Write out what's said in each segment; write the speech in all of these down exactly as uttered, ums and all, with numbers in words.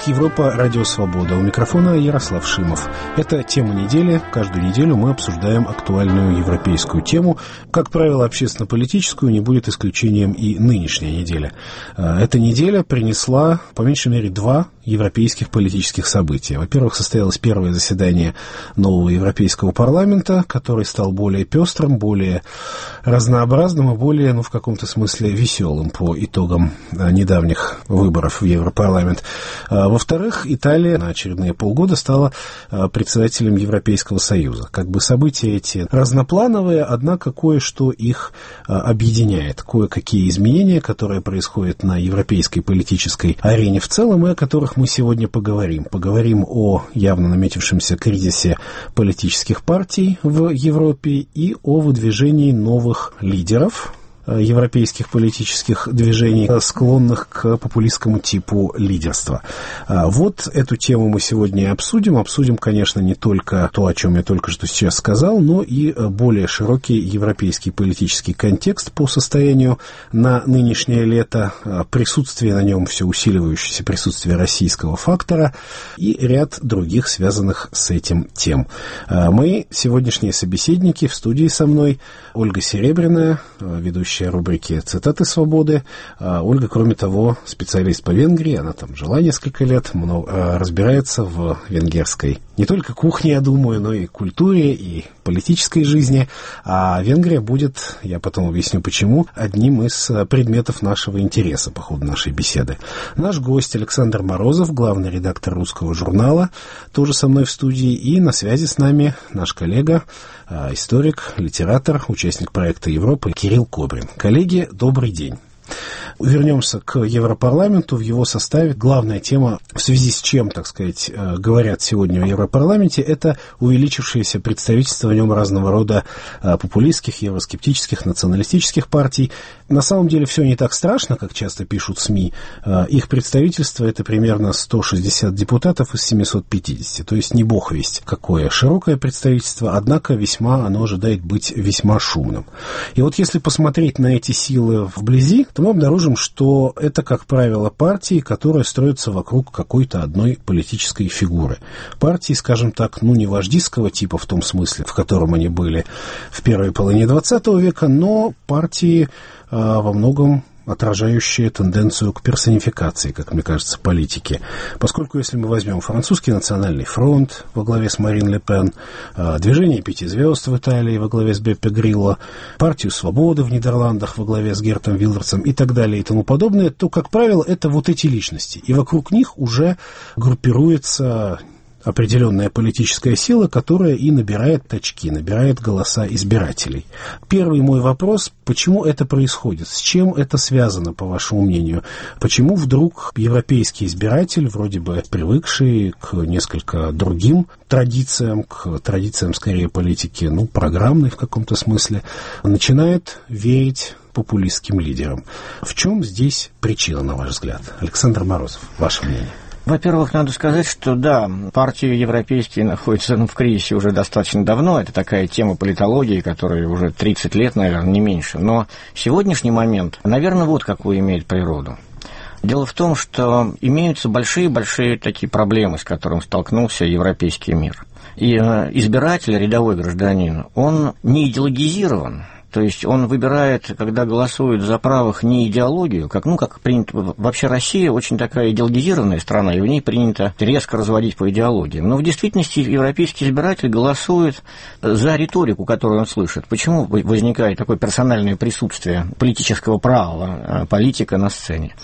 Выпуск «Европа. Радио Свобода». У микрофона Ярослав Шимов. Это тема недели. Каждую неделю мы обсуждаем актуальную европейскую тему. Как правило, общественно-политическую, не будет исключением и нынешняя неделя. Эта неделя принесла, по меньшей мере, два европейских политических события. Во-первых, состоялось первое заседание нового Европейского парламента, который стал более пестрым, более разнообразным и более, ну, в каком-то смысле, веселым по итогам недавних выборов в Европарламент. Во-вторых, Италия на очередные полгода стала председателем Европейского Союза. Как бы события эти разноплановые, однако кое-что их объединяет. Кое-какие изменения, которые происходят на европейской политической арене в целом, и о которых мы сегодня поговорим. Поговорим о явно наметившемся кризисе политических партий в Европе и о выдвижении новых лидеров европейских политических движений, склонных к популистскому типу лидерства. Вот эту тему мы сегодня обсудим. Обсудим, конечно, не только то, о чем я только что сейчас сказал, но и более широкий европейский политический контекст по состоянию на нынешнее лето, присутствие на нем, все усиливающееся присутствие российского фактора и ряд других связанных с этим тем. Мои сегодняшние собеседники в студии со мной: Ольга Серебряная, ведущая рубрики «Цитаты свободы». Ольга, кроме того, специалист по Венгрии, она там жила несколько лет, много, разбирается в венгерской не только кухне, я думаю, но и культуре, и политической жизни. А Венгрия будет, я потом объясню почему, одним из предметов нашего интереса по ходу нашей беседы. Наш гость Александр Морозов, главный редактор «Русского журнала», тоже со мной в студии, и на связи с нами наш коллега, историк, литератор, участник проекта «Европа» Кирилл Кобрин. Коллеги, добрый день. Вернемся к Европарламенту. В его составе главная тема, в связи с чем, так сказать, говорят сегодня в Европарламенте, это увеличившееся представительство в нем разного рода популистских, евроскептических, националистических партий. На самом деле все не так страшно, как часто пишут СМИ. Их представительство — это примерно сто шестьдесят депутатов из семисот пятидесяти. То есть не бог весть какое широкое представительство, однако весьма оно ожидает быть весьма шумным. И вот если посмотреть на эти силы вблизи, то мы обнаружим, что это, как правило, партии, которые строятся вокруг какой-то одной политической фигуры. Партии, скажем так, ну, не вождистского типа в том смысле, в котором они были в первой половине двадцатого века, но партии э, во многом отражающие тенденцию к персонификации, как мне кажется, политики. Поскольку, если мы возьмем французский национальный фронт во главе с Марин Ле Пен, движение пяти звезд в Италии во главе с Беппе Грилло, партию свободы в Нидерландах во главе с Гертом Вилдерсом и так далее и тому подобное, то, как правило, это вот эти личности. И вокруг них уже группируется определенная политическая сила, которая и набирает очки, набирает голоса избирателей. Первый мой вопрос: почему это происходит? С чем это связано, по вашему мнению? Почему вдруг европейский избиратель, вроде бы привыкший к несколько другим традициям, к традициям, скорее, политики, ну, программной в каком-то смысле, начинает верить популистским лидерам? В чем здесь причина, на ваш взгляд? Александр Морозов, ваше мнение. Во-первых, надо сказать, что да, партии европейские находятся ну, в кризисе уже достаточно давно. Это такая тема политологии, которая уже тридцать лет, наверное, не меньше. Но сегодняшний момент, наверное, вот какую имеет природу. Дело в том, что имеются большие-большие такие проблемы, с которыми столкнулся европейский мир. И избиратель, рядовой гражданин, он не идеологизирован. То есть он выбирает, когда голосует за правых, не идеологию, как, ну, как принято... Вообще Россия очень такая идеологизированная страна, и в ней принято резко разводить по идеологиям. Но в действительности европейский избиратель голосует за риторику, которую он слышит. Почему возникает такое персональное присутствие политического права, политика на сцене?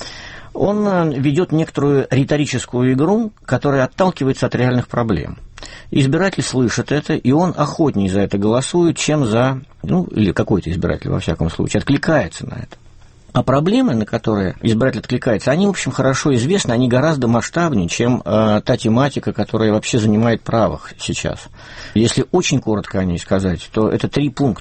Он ведет некоторую риторическую игру, которая отталкивается от реальных проблем. Избиратель слышит это, и он охотнее за это голосует, чем за... Ну, или какой-то избиратель, во всяком случае, откликается на это. А проблемы, на которые избиратель откликается, они, в общем, хорошо известны, они гораздо масштабнее, чем э, та тематика, которая вообще занимает правых сейчас. Если очень коротко о ней сказать, то это три пункта.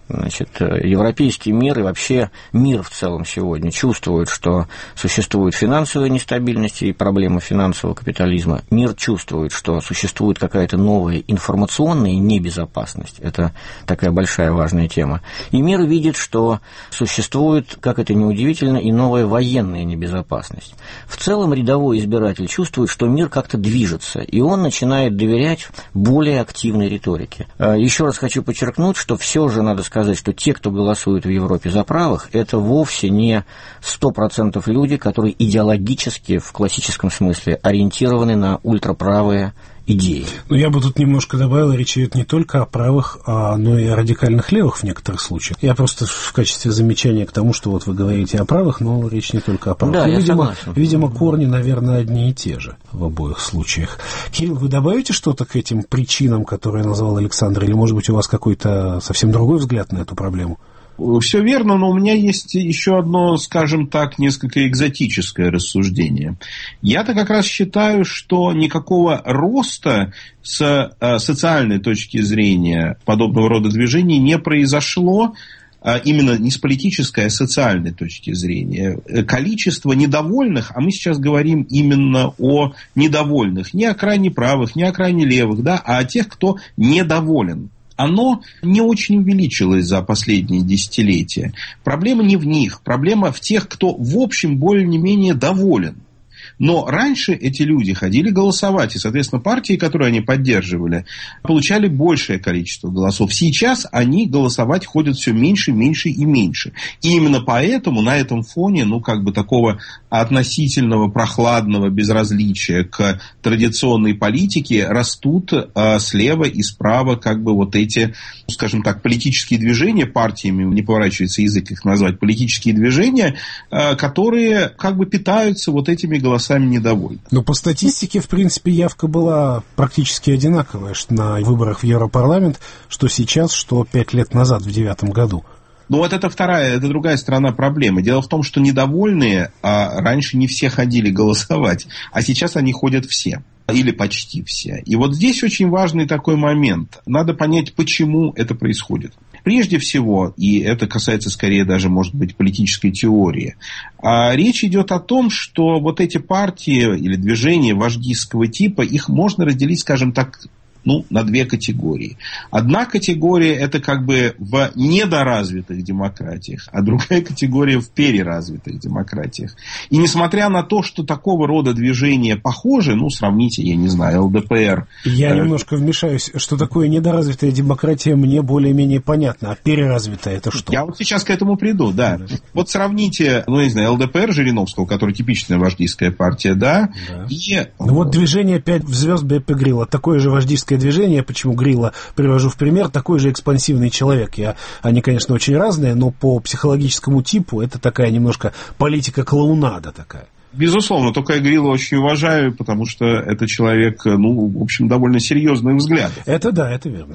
Значит, европейский мир и вообще мир в целом сегодня чувствует, что существует финансовая нестабильность и проблема финансового капитализма. Мир чувствует, что существует какая-то новая информационная небезопасность. Это такая большая важная тема. И мир видит, что существует, как это ни удивительно, и новая военная небезопасность. В целом рядовой избиратель чувствует, что мир как-то движется, и он начинает доверять более активной риторике. Еще раз хочу подчеркнуть, что все же надо сказать, что те, кто голосует в Европе за правых, это вовсе не сто процентов люди, которые идеологически, в классическом смысле, ориентированы на ультраправые идеи. Но я бы тут немножко добавил, речь идет не только о правых, а, но и о радикальных левых в некоторых случаях. Я просто в качестве замечания к тому, что вот вы говорите о правых, но речь не только о правых. Да, ну, я видимо, согласен. видимо, корни, наверное, одни и те же в обоих случаях. Кирилл, вы добавите что-то к этим причинам, которые назвал Александр, или, может быть, у вас какой-то совсем другой взгляд на эту проблему? Все верно, но у меня есть еще одно, скажем так, несколько экзотическое рассуждение. Я-то как раз считаю, что никакого роста с социальной точки зрения подобного рода движений не произошло, именно не с политической, а с социальной точки зрения. Количество недовольных, а мы сейчас говорим именно о недовольных, не о крайне правых, не о крайне левых, да, а о тех, кто недоволен. Оно не очень увеличилось за последние десятилетия. Проблема не в них, проблема в тех, кто в общем более-менее доволен. Но раньше эти люди ходили голосовать, и, соответственно, партии, которые они поддерживали, получали большее количество голосов. Сейчас они голосовать ходят все меньше, меньше и меньше. И именно поэтому на этом фоне, ну, как бы такого относительного прохладного безразличия к традиционной политике растут а, слева и справа как бы вот эти, скажем так, политические движения, партиями, не поворачивается язык их назвать, политические движения, а, которые как бы питаются вот этими голосами недовольны. Но по статистике, в принципе, явка была практически одинаковая на выборах в Европарламент, что сейчас, что пять лет назад, в девятом году. Ну, вот это вторая, это другая сторона проблемы. Дело в том, что недовольные а раньше не все ходили голосовать, а сейчас они ходят все. Или почти все. И вот здесь очень важный такой момент. Надо понять, почему это происходит. Прежде всего, и это касается скорее даже, может быть, политической теории, речь идет о том, что вот эти партии или движения вождистского типа, их можно разделить, скажем так, ну, на две категории. Одна категория – это как бы в недоразвитых демократиях, а другая категория в переразвитых демократиях. И несмотря на то, что такого рода движения похожи, ну, сравните, я не знаю, эл дэ пэ эр. Я э... немножко вмешаюсь. Что такое недоразвитая демократия, мне более-менее понятно. А переразвитая – это что? Я вот сейчас к этому приду, да. да. Вот сравните, ну, я не знаю, эл дэ пэ эр Жириновского, который типичная вождистская партия, да. да. И... Ну, вот движение «Пять звезд» Беппе Грилла. Такое же вождистское движение, почему Грилла привожу в пример, такой же экспансивный человек. Я, они, конечно, очень разные, но по психологическому типу это такая немножко политика-клоунада такая. Безусловно, только я Грилла очень уважаю, потому что это человек, ну, в общем, довольно серьезных взглядов. Это да, это верно.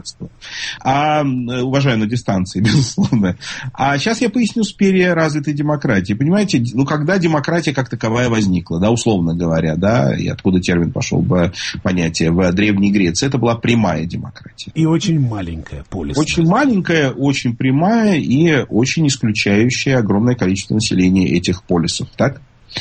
А, уважаю на дистанции, безусловно. А сейчас я поясню с переразвитой демократией. Понимаете, ну, когда демократия как таковая возникла, да, условно говоря, да, и откуда термин пошел в понятие в Древней Греции, это была прямая демократия. И очень маленькая полис. Очень маленькая, очень прямая и очень исключающая огромное количество населения этих полисов, так?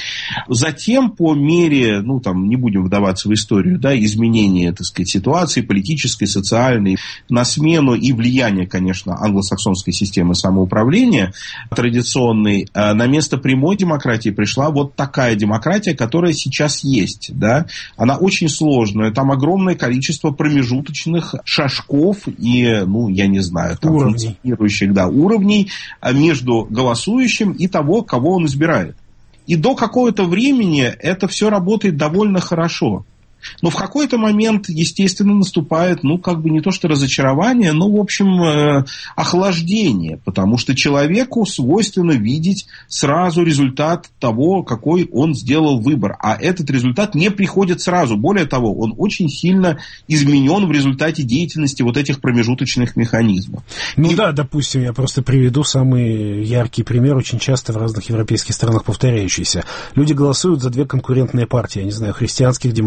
Затем, по мере, ну, там, не будем вдаваться в историю, да, изменения, так сказать, ситуации политической, социальной, на смену и влияние, конечно, англосаксонской системы самоуправления традиционной, на место прямой демократии пришла вот такая демократия, которая сейчас есть, да. Она очень сложная, там огромное количество промежуточных шажков и, ну, я не знаю, там, уровней. функционирующих, да, уровней между голосующим и того, кого он избирает. И до какого-то времени это все работает довольно хорошо. Но в какой-то момент, естественно, наступает, ну, как бы не то что разочарование, но, в общем, э, охлаждение. Потому что человеку свойственно видеть сразу результат того, какой он сделал выбор. А этот результат не приходит сразу. Более того, он очень сильно изменен в результате деятельности вот этих промежуточных механизмов. Ну И... да, допустим, я просто приведу самый яркий пример, очень часто в разных европейских странах повторяющийся. Люди голосуют за две конкурентные партии, я не знаю, христианских демократов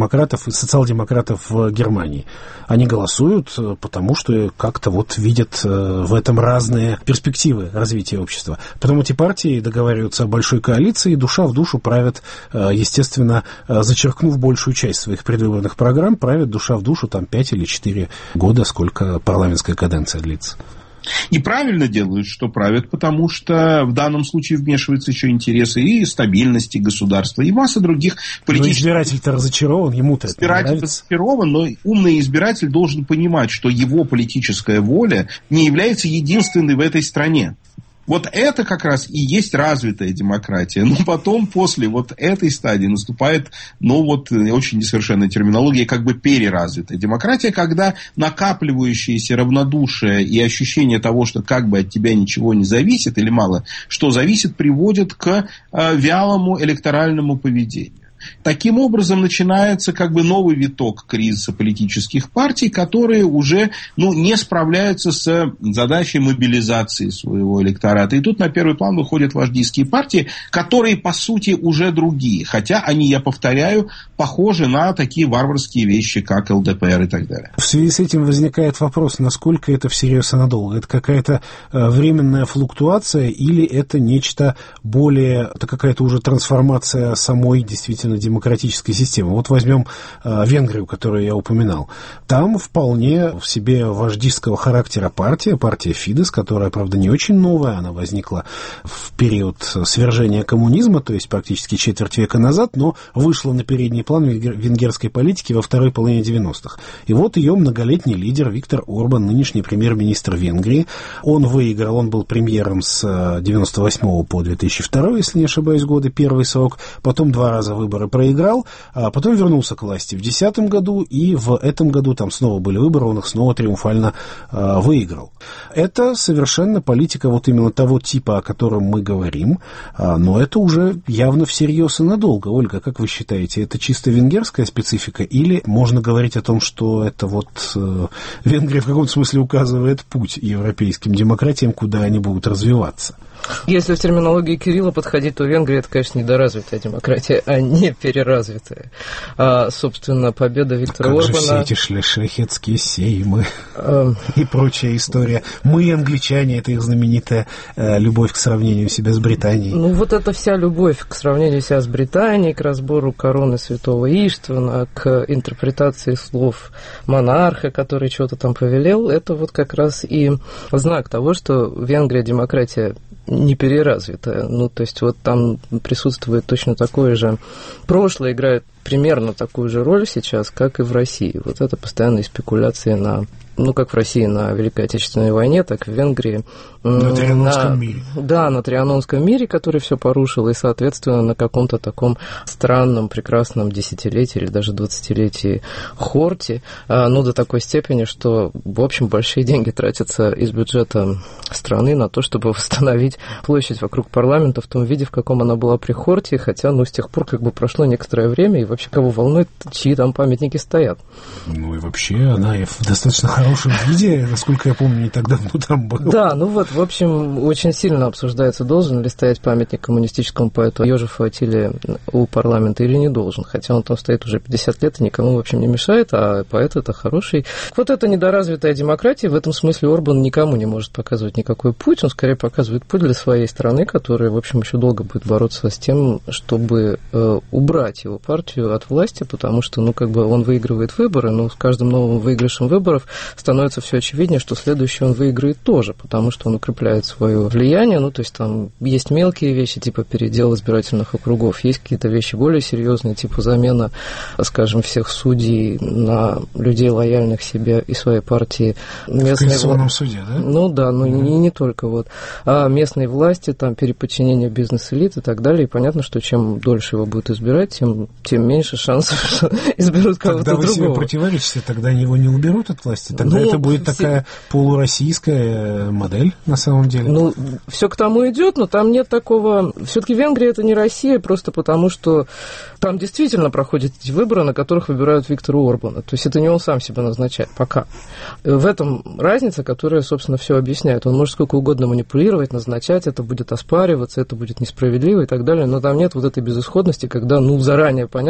социал-демократов в Германии. Они голосуют, потому что как-то вот видят в этом разные перспективы развития общества. Потом эти партии договариваются о большой коалиции, и душа в душу правят, естественно, зачеркнув большую часть своих предвыборных программ, правят душа в душу там пять или четыре года, сколько парламентская каденция длится. И правильно делают, что правят, потому что в данном случае вмешиваются еще интересы и стабильности государства, и масса других политических... Но избиратель-то разочарован, ему-то это избиратель нравится. разочарован, но умный избиратель должен понимать, что его политическая воля не является единственной в этой стране. Вот это как раз и есть развитая демократия. Но потом, после вот этой стадии, наступает, ну вот, очень несовершенная терминология, как бы переразвитая демократия, когда накапливающееся равнодушие и ощущение того, что как бы от тебя ничего не зависит, или мало что зависит, приводит к э, вялому электоральному поведению. Таким образом, начинается как бы новый виток кризиса политических партий, которые уже ну, не справляются с задачей мобилизации своего электората. И тут на первый план выходят вождистские партии, которые, по сути, уже другие. Хотя они, я повторяю, похожи на такие варварские вещи, как эл дэ пэ эр и так далее. В связи с этим возникает вопрос, насколько это всерьез и надолго. Это какая-то временная флуктуация или это нечто более, это какая-то уже трансформация самой действительно демократической системы. Вот возьмем э, Венгрию, которую я упоминал. Там вполне в себе вождистского характера партия, партия Фидес, которая, правда, не очень новая, она возникла в период свержения коммунизма, то есть практически четверть века назад, но вышла на передний план венгерской политики во второй половине девяностых. И вот ее многолетний лидер Виктор Орбан, нынешний премьер-министр Венгрии. Он выиграл, он был премьером с девяносто восьмого по две тысячи второй, если не ошибаюсь, годы, первый срок, потом два раза выборы проиграл, а потом вернулся к власти в две тысячи десятом году, и в этом году там снова были выборы, он их снова триумфально а, выиграл. Это совершенно политика вот именно того типа, о котором мы говорим, а, но это уже явно всерьез и надолго. Ольга, как вы считаете, это чисто венгерская специфика, или можно говорить о том, что это вот э, Венгрия в каком-то смысле указывает путь европейским демократиям, куда они будут развиваться? Если в терминологии Кирилла подходить, то Венгрия – это, конечно, недоразвитая демократия, а не переразвитая. А, собственно, победа Виктора как Орбана... Как же все эти шляхетские сеймы а... и прочая история. Мы, англичане, это их знаменитая э, любовь к сравнению себя с Британией. Ну, вот эта вся любовь к сравнению себя с Британией, к разбору короны святого Иштвана, к интерпретации слов монарха, который что-то там повелел, это вот как раз и знак того, что Венгрия – демократия не переразвитая. Ну, то есть вот там присутствует точно такое же... Прошлое играет примерно такую же роль сейчас, как и в России. Вот это постоянные спекуляции на... Ну, как в России на Великой Отечественной войне, так и в Венгрии. На Трианонском на, мире. Да, на Трианонском мире, который все порушил, и, соответственно, на каком-то таком странном, прекрасном десятилетии или даже двадцатилетии Хорти, ну, до такой степени, что, в общем, большие деньги тратятся из бюджета страны на то, чтобы восстановить площадь вокруг парламента в том виде, в каком она была при Хорти, хотя, ну, с тех пор как бы прошло некоторое время, и вообще кого волнует, чьи там памятники стоят. Ну, и вообще она в достаточно хорошем В хорошем виде, насколько я помню, не так давно там был. Да, ну вот, в общем, очень сильно обсуждается, должен ли стоять памятник коммунистическому поэту Йожефу Аттиле у парламента или не должен. Хотя он там стоит уже пятьдесят лет и никому, в общем, не мешает, а поэт это хороший. Вот эта недоразвитая демократия, в этом смысле Орбан никому не может показывать никакой путь, он скорее показывает путь для своей страны, которая, в общем, еще долго будет бороться с тем, чтобы э, убрать его партию от власти, потому что, ну, как бы он выигрывает выборы, но с каждым новым выигрышем выборов становится все очевиднее, что следующий он выиграет тоже, потому что он укрепляет свое влияние, ну, то есть там есть мелкие вещи, типа передел избирательных округов, есть какие-то вещи более серьезные, типа замена, скажем, всех судей на людей, лояльных себе и своей партии. Местные в Конституционном вла... суде, да? Ну, да, но mm-hmm. не, не только вот. А местные власти, там, переподчинение бизнес-элит и так далее, и понятно, что чем дольше его будут избирать, тем, тем меньше шансов, что изберут кого-то другого. Тогда вы себе противоречите, тогда его не уберут от власти, тогда ну, это будет все... такая полуроссийская модель, на самом деле. Ну, все к тому идет, но там нет такого... Все-таки Венгрия это не Россия, просто потому что там действительно проходят эти выборы, на которых выбирают Виктора Орбана. То есть это не он сам себя назначает пока. В этом разница, которая, собственно, все объясняет. Он может сколько угодно манипулировать, назначать, это будет оспариваться, это будет несправедливо и так далее, но там нет вот этой безысходности, когда, ну, заранее понятно,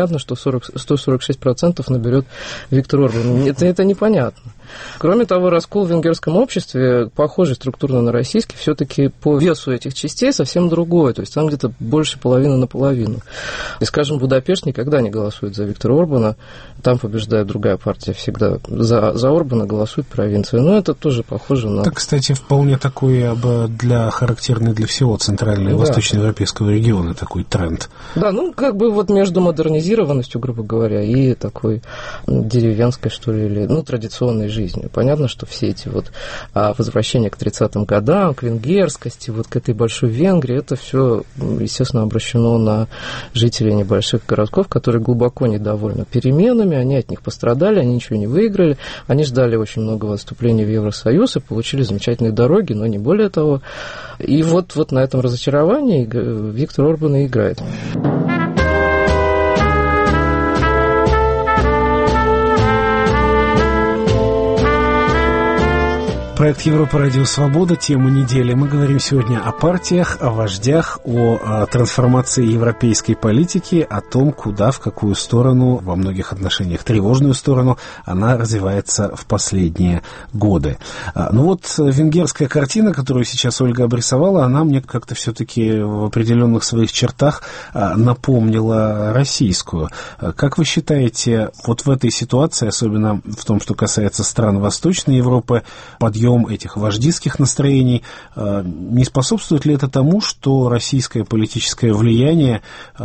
понятно, что сто сорок шесть процентов наберет Виктор Орбан. Это, это непонятно. Кроме того, раскол в венгерском обществе, похожий структурно на российский, все-таки по весу этих частей совсем другой. То есть там где-то больше половины на половину. И, скажем, Будапешт никогда не голосует за Виктора Орбана. Там побеждает другая партия всегда. За, за Орбана голосует провинция. Но это тоже похоже на... Это, кстати, вполне такой для, характерный для всего центрального и да. восточноевропейского региона такой тренд. Да, ну, как бы вот между модернизированностью, грубо говоря, и такой деревенской, что ли, или, ну, традиционной жизнью. Понятно, что все эти вот возвращения к тридцатым годам, к венгерскости, вот к этой большой Венгрии, это все, естественно, обращено на жителей небольших городков, которые глубоко недовольны переменами, они от них пострадали, они ничего не выиграли, они ждали очень много вступления в Евросоюз и получили замечательные дороги, но не более того. И вот, вот на этом разочаровании Виктор Орбан и играет. Проект Европа Радио Свобода, тема недели. Мы говорим сегодня о партиях, о вождях, о, о трансформации европейской политики, о том, куда, в какую сторону, во многих отношениях тревожную сторону, она развивается в последние годы. Ну вот венгерская картина, которую сейчас Ольга обрисовала, она мне как-то все-таки в определенных своих чертах напомнила российскую. Как вы считаете, вот в этой ситуации, особенно в том, что касается стран Восточной Европы, подъем этих вождистских настроений, не способствует ли это тому, что российское политическое влияние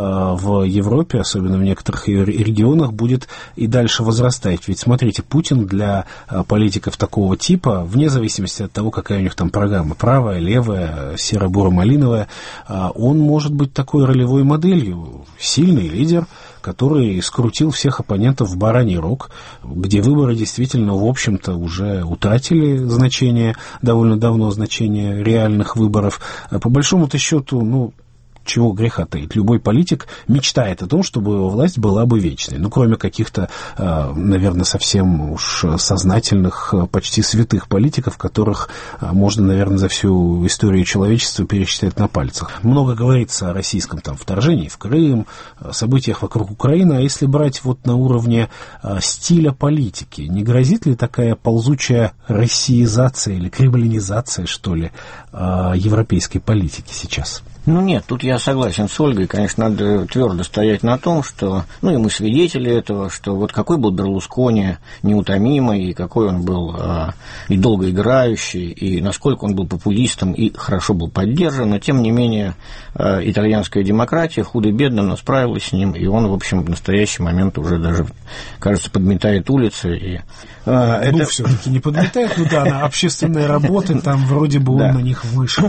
в Европе, особенно в некоторых ее регионах, будет и дальше возрастать? Ведь, смотрите, Путин для политиков такого типа, вне зависимости от того, какая у них там программа, правая, левая, серо-буро-малиновая, он может быть такой ролевой моделью, сильный лидер, который скрутил всех оппонентов в бараний рог, где выборы действительно, в общем-то, уже утратили значение, довольно давно значение реальных выборов. По большому-то счету, ну, чего греха таить. Любой политик мечтает о том, чтобы его власть была бы вечной. Ну, кроме каких-то, наверное, совсем уж сознательных, почти святых политиков, которых можно, наверное, за всю историю человечества пересчитать на пальцах. Много говорится о российском там вторжении в Крым, событиях вокруг Украины. А если брать вот на уровне стиля политики, не грозит ли такая ползучая россиизация или кремлинизация, что ли, европейской политики сейчас? Ну нет, тут я согласен с Ольгой, конечно, надо твердо стоять на том, что, ну и мы свидетели этого, что вот какой был Берлускони неутомимый, и какой он был а, и долгоиграющий, и насколько он был популистом и хорошо был поддержан, но тем не менее а, итальянская демократия худо-бедно, но справилась с ним, и он, в общем, в настоящий момент уже даже, кажется, подметает улицы. И, а, ну, это... все-таки не подметает, ну да, на общественные работы, там вроде бы он на них вышел.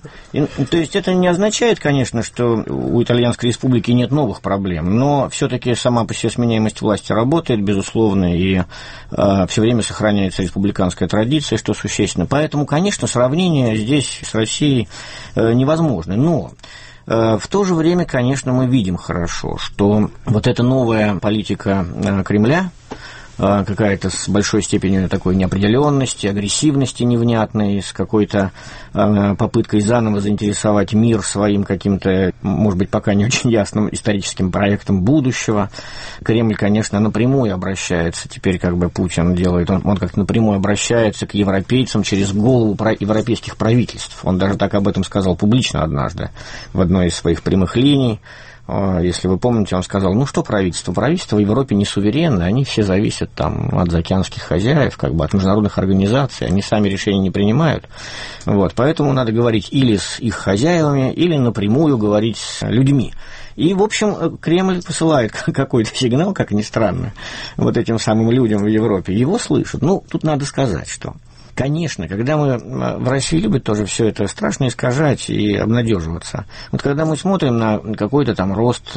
То есть это не означает, означает, конечно, что у Итальянской Республики нет новых проблем, но все-таки сама по себе сменяемость власти работает, безусловно, и э, все время сохраняется республиканская традиция, что существенно. Поэтому, конечно, сравнение здесь с Россией э, невозможно. Но э, в то же время, конечно, мы видим хорошо, что вот эта новая политика э, Кремля, какая-то с большой степенью такой неопределенности, агрессивности невнятной, с какой-то э, попыткой заново заинтересовать мир своим каким-то, может быть, пока не очень ясным историческим проектом будущего. Кремль, конечно, напрямую обращается, теперь как бы Путин делает, он, он как-то напрямую обращается к европейцам через голову европейских правительств. Он даже так об этом сказал публично однажды в одной из своих прямых линий. Если вы помните, он сказал, ну что правительство? Правительство в Европе не суверенны, они все зависят там от заокеанских хозяев, как бы от международных организаций, они сами решения не принимают. Вот, поэтому надо говорить или с их хозяевами, или напрямую говорить с людьми. И, в общем, Кремль посылает какой-то сигнал, как ни странно, вот этим самым людям в Европе. Его слышат. Ну, тут надо сказать, что... Конечно, когда мы в России любят тоже все это страшно искажать и обнадеживаться. Вот когда мы смотрим на какой-то там рост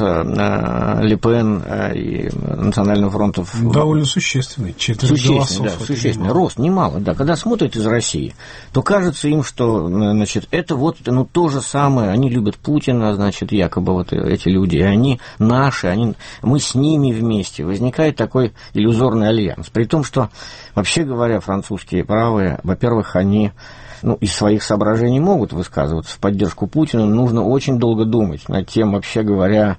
Ле Пен и Национального фронта... Довольно существенный, четверть голосов. Да, существенный, рост, немало, да. Когда смотрят из России, то кажется им, что, значит, это вот ну, то же самое, они любят Путина, значит, якобы вот эти люди, и они наши, они, мы с ними вместе. Возникает такой иллюзорный альянс. При том, что, вообще говоря, французские правые которые, во-первых, они ну, из своих соображений могут высказываться в поддержку Путина, нужно очень долго думать над тем, вообще говоря,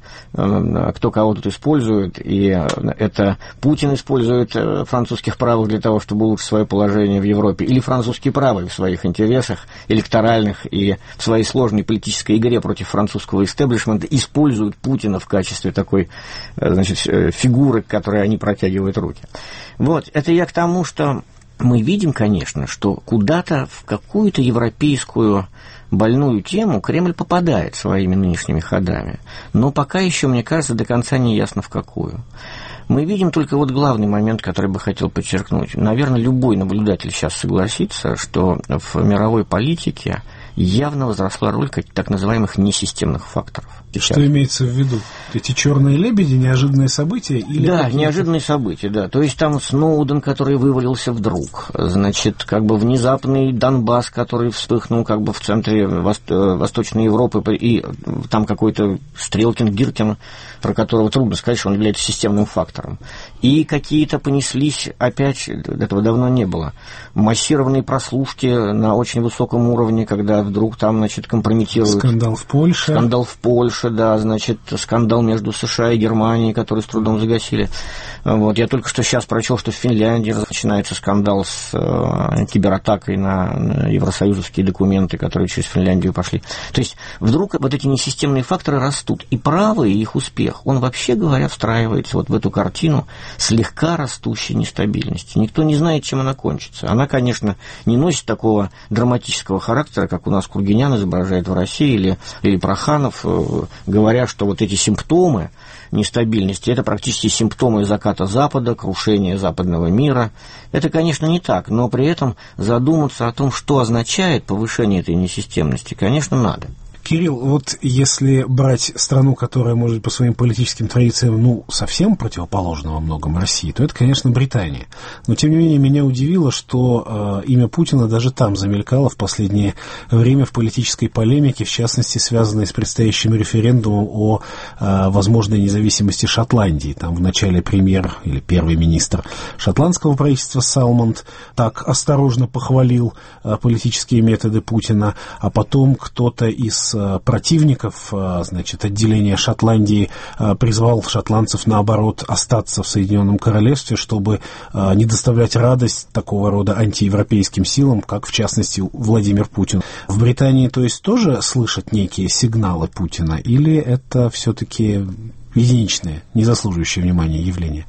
кто кого тут использует, и это Путин использует французских правых для того, чтобы улучшить свое положение в Европе, или французские правые в своих интересах электоральных и в своей сложной политической игре против французского истеблишмента используют Путина в качестве такой, значит, фигуры, к которой они протягивают руки. Вот, это я к тому, что мы видим, конечно, что куда-то в какую-то европейскую больную тему Кремль попадает своими нынешними ходами. Но пока еще, мне кажется, до конца не ясно в какую. Мы видим только вот главный момент, который бы хотел подчеркнуть. Наверное, любой наблюдатель сейчас согласится, что в мировой политике явно возросла роль так называемых несистемных факторов. Сейчас. Что имеется в виду? Эти черные лебеди, неожиданные события? Или да, какие-то... неожиданные события, да. То есть там Сноуден, который вывалился вдруг, значит, как бы внезапный Донбасс, который вспыхнул как бы в центре Восточной Европы, и там какой-то Стрелкин, Гиркин, про которого трудно сказать, что он является системным фактором. И какие-то понеслись, опять, этого давно не было, массированные прослушки на очень высоком уровне, когда вдруг там, значит, компрометируют... Скандал в Польше. Скандал в Польше, да, значит, скандал между США и Германией, который с трудом загасили. Вот. Я только что сейчас прочел, что в Финляндии начинается скандал с э, кибератакой на, на евросоюзовские документы, которые через Финляндию пошли. То есть вдруг вот эти несистемные факторы растут. И правый их успех, он, вообще говоря, встраивается вот в эту картину слегка растущей нестабильности. Никто не знает, чем она кончится. Она, конечно, не носит такого драматического характера, как у нас Кургинян изображает в России, или, или Проханов, говоря, что вот эти симптомы нестабильности, это практически симптомы заката Запада, крушения западного мира. Это, конечно, не так, но при этом задуматься о том, что означает повышение этой несистемности, конечно, надо. Кирилл, вот если брать страну, которая, может быть, по своим политическим традициям, ну, совсем противоположна во многом России, то это, конечно, Британия. Но, тем не менее, меня удивило, что э, имя Путина даже там замелькало в последнее время в политической полемике, в частности, связанной с предстоящим референдумом о э, возможной независимости Шотландии. Там вначале премьер или первый министр шотландского правительства Салмонд так осторожно похвалил э, политические методы Путина, а потом кто-то из противников, значит, отделения Шотландии призвал шотландцев, наоборот, остаться в Соединенном Королевстве, чтобы не доставлять радость такого рода антиевропейским силам, как, в частности, Владимир Путин. В Британии, то есть, тоже слышат некие сигналы Путина, или это все-таки единичные, не заслуживающие внимания явления?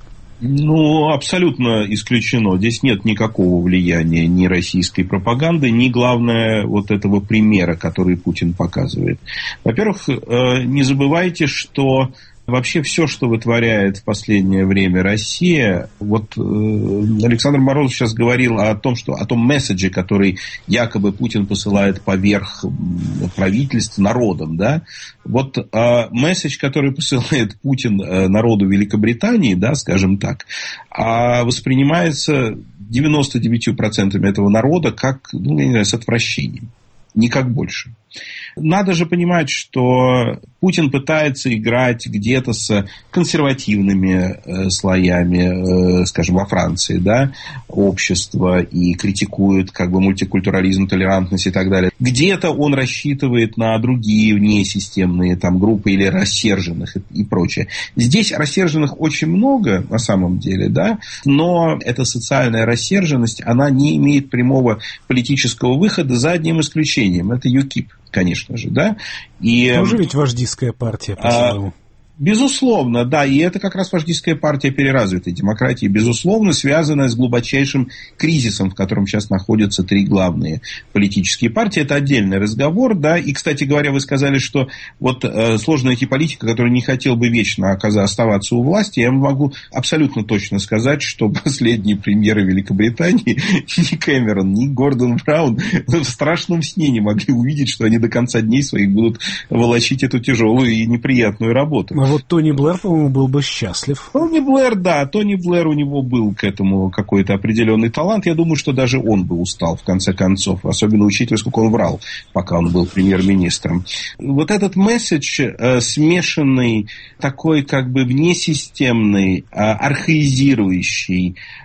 Ну, абсолютно исключено. Здесь нет никакого влияния ни российской пропаганды, ни, главное, вот этого примера, который Путин показывает. Во-первых, не забывайте, что вообще все, что вытворяет в последнее время Россия, вот э, Александр Морозов сейчас говорил о том, что о том месседже, который якобы Путин посылает поверх правительства народам, да, вот э, месседж, который посылает Путин э, народу Великобритании, да, скажем так, э, воспринимается девяносто девять процентов этого народа как, ну, я не знаю, с отвращением, никак больше. Надо же понимать, что Путин пытается играть где-то с консервативными э, слоями, э, скажем, во Франции, да, общества, и критикует как бы мультикультурализм, толерантность и так далее. Где-то он рассчитывает на другие внесистемные там группы или рассерженных и, и прочее. Здесь рассерженных очень много на самом деле, да, но эта социальная рассерженность, она не имеет прямого политического выхода, за одним исключением. Это ЮКИП. Конечно же, да. И, тоже ведь вождистская партия, по-своему. А, безусловно, да. И это как раз вождистская партия переразвитой демократии, безусловно, связанная с глубочайшим кризисом, в котором сейчас находятся три главные политические партии. Это отдельный разговор, да. И, кстати говоря, вы сказали, что вот э, сложно найти политика, который не хотел бы вечно оставаться у власти. Я могу абсолютно точно сказать, что последние премьеры Великобритании, ни Кэмерон, ни Гордон Браун в страшном сне не могли увидеть, что они до конца дней своих будут волочить эту тяжелую и неприятную работу. А вот Тони Блэр, по-моему, был бы счастлив. Тони Блэр, да. Тони Блэр, у него был к этому какой-то определенный талант. Я думаю, что даже он бы устал, в конце концов. Особенно учитывая, сколько он врал, пока он был премьер-министром. Вот этот месседж, э, смешанный, такой как бы внесистемный, э, архаизирующий,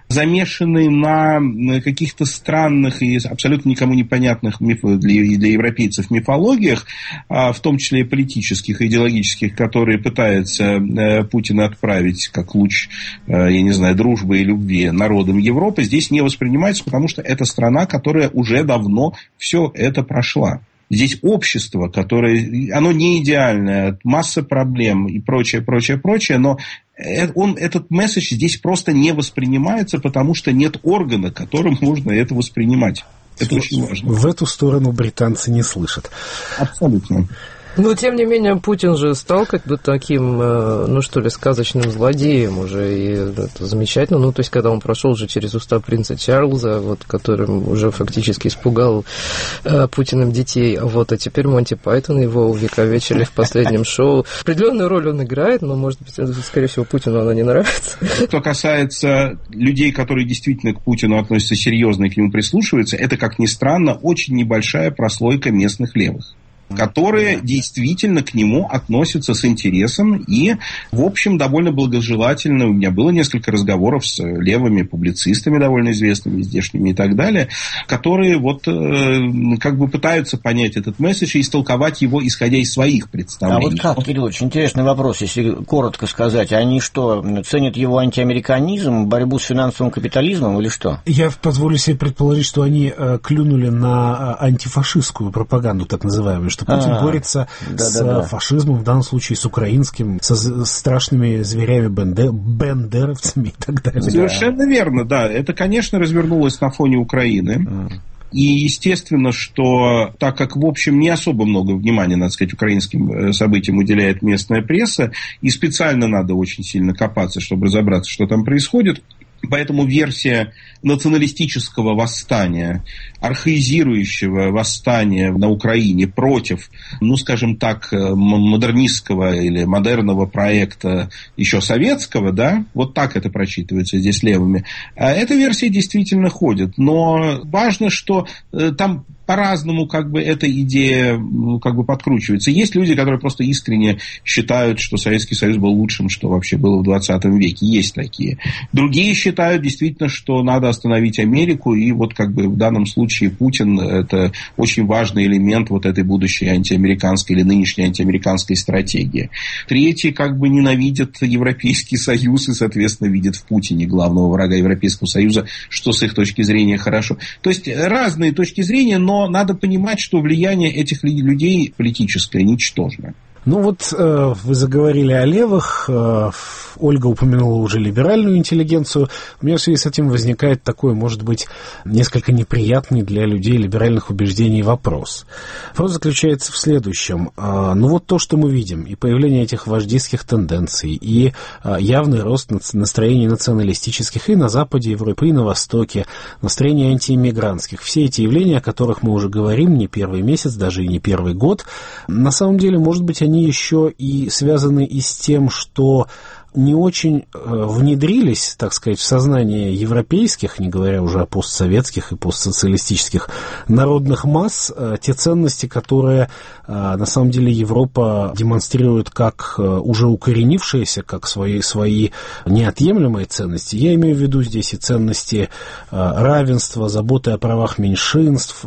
замешаны на каких-то странных и абсолютно никому непонятных миф... для, для европейцев мифологиях, в том числе и политических, и идеологических, которые пытается Путин отправить как луч, я не знаю, дружбы и любви народам Европы, здесь не воспринимается, потому что это страна, которая уже давно все это прошла. Здесь общество, которое, оно не идеальное, масса проблем и прочее, прочее, прочее, но он, этот месседж здесь просто не воспринимается, потому что нет органа, которым можно это воспринимать. Это очень важно. В эту сторону британцы не слышат. Абсолютно. Но, тем не менее, Путин же стал как бы таким, ну что ли, сказочным злодеем уже, и это замечательно. Ну, то есть, когда он прошел же через уста принца Чарльза, вот, которым уже фактически испугал э, Путиным детей, вот, а теперь Монти Пайтон его увековечили в последнем шоу. Определенную роль он играет, но, может быть, скорее всего, Путину она не нравится. Что касается людей, которые действительно к Путину относятся серьезно и к нему прислушиваются, это, как ни странно, очень небольшая прослойка местных левых, которые действительно к нему относятся с интересом и, в общем, довольно благожелательно. У меня было несколько разговоров с левыми публицистами, довольно известными, здешними и так далее, которые вот э, как бы пытаются понять этот месседж и истолковать его, исходя из своих представлений. А вот как, Кирилл, очень интересный вопрос, если коротко сказать. Они что, ценят его антиамериканизм, борьбу с финансовым капитализмом или что? Я позволю себе предположить, что они э, клюнули на антифашистскую пропаганду, так называемую, что Путин А-а-а. борется да, с да, да. фашизмом, в данном случае с украинским, со страшными зверями, бенде... бендеровцами и так далее. Совершенно да. верно, да. Это, конечно, развернулось на фоне Украины. А. И естественно, что так как, в общем, не особо много внимания, надо сказать, украинским событиям уделяет местная пресса, и специально надо очень сильно копаться, чтобы разобраться, что там происходит, поэтому версия националистического восстания, архаизирующего восстания на Украине против, ну, скажем так, модернистского или модерного проекта еще советского, да, вот так это прочитывается здесь левыми, эта версия действительно ходит. Но важно, что там по-разному как бы эта идея как бы подкручивается. Есть люди, которые просто искренне считают, что Советский Союз был лучшим, что вообще было в двадцатом веке. Есть такие. Другие считают действительно, что надо остановить Америку, и вот как бы в данном случае Путин – это очень важный элемент вот этой будущей антиамериканской или нынешней антиамериканской стратегии. Третьи как бы ненавидят Европейский Союз и, соответственно, видят в Путине главного врага Европейского Союза, что с их точки зрения хорошо. То есть разные точки зрения, но Но надо понимать, что влияние этих людей политическое ничтожно. Ну вот э, вы заговорили о левых, э, Ольга упомянула уже либеральную интеллигенцию. У меня в связи с этим возникает такой, может быть, несколько неприятный для людей либеральных убеждений вопрос. Вопрос заключается в следующем. Э, ну вот то, что мы видим, и появление этих вождистских тенденций, и э, явный рост настроений националистических и на Западе Европы, и на Востоке, настроений антииммигрантских. Все эти явления, о которых мы уже говорим не первый месяц, даже и не первый год, на самом деле, может быть, они еще и связаны и с тем, что не очень внедрились, так сказать, в сознание европейских, не говоря уже о постсоветских и постсоциалистических народных масс, те ценности, которые на самом деле Европа демонстрирует как уже укоренившиеся, как свои, свои неотъемлемые ценности. Я имею в виду здесь и ценности равенства, заботы о правах меньшинств,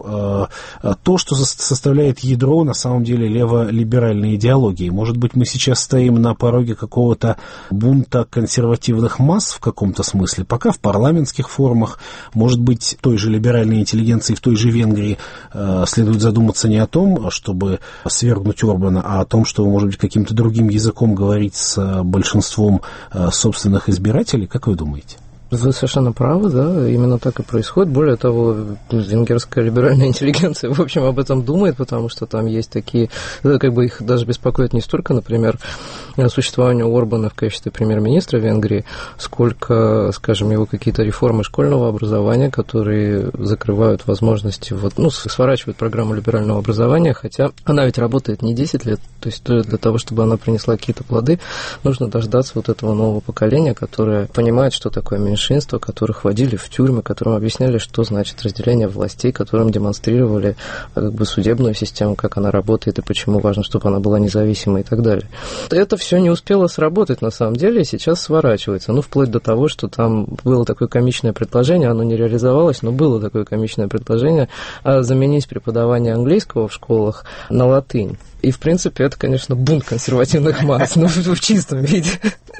то, что составляет ядро, на самом деле, леволиберальной идеологии. Может быть, мы сейчас стоим на пороге какого-то бунта консервативных масс в каком-то смысле, пока в парламентских формах, может быть, той же либеральной интеллигенции в той же Венгрии э, следует задуматься не о том, чтобы свергнуть Орбана, а о том, чтобы, может быть, каким-то другим языком говорить с большинством э, собственных избирателей. Как вы думаете? Вы совершенно правы, да, именно так и происходит. Более того, венгерская либеральная интеллигенция, в общем, об этом думает, потому что там есть такие, как бы их даже беспокоит не столько, например, существование Орбана в качестве премьер-министра Венгрии, сколько, скажем, его какие-то реформы школьного образования, которые закрывают возможности, вот, ну, сворачивают программу либерального образования, хотя она ведь работает не десять лет, то есть для того, чтобы она принесла какие-то плоды, нужно дождаться вот этого нового поколения, которое понимает, что такое меньшинство, меньшинства, которых водили в тюрьмы, которым объясняли, что значит разделение властей, которым демонстрировали как бы судебную систему, как она работает и почему важно, чтобы она была независимой и так далее. Это все не успело сработать на самом деле, и сейчас сворачивается. Ну, вплоть до того, что там было такое комичное предложение, оно не реализовалось, но было такое комичное предложение заменить преподавание английского в школах на латынь. И, в принципе, это, конечно, бунт консервативных масс, ну, в чистом виде.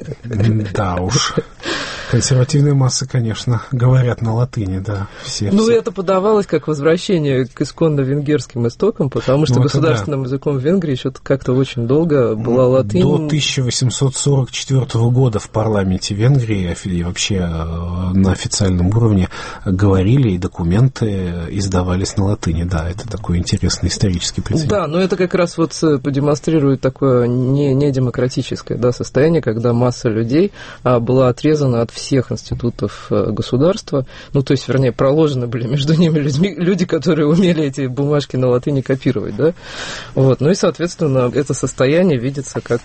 Да уж. Консервативные массы, конечно, говорят на латыни, да. Все, ну, все. это подавалось как возвращение к исконно венгерским истокам, потому что ну, государственным да. языком в Венгрии еще как-то очень долго была латынь. До тысяча восемьсот сорок четвёртого года в парламенте Венгрии и вообще на официальном уровне говорили, и документы издавались на латыни. Да, это такой интересный исторический прецедент. Да, но это как раз вот продемонстрирует такое не, недемократическое да, состояние, когда масса людей а, была отрезана от всех институтов государства, ну, то есть, вернее, проложены были между ними людьми, люди, которые умели эти бумажки на латыни копировать, да, вот, ну и, соответственно, это состояние видится как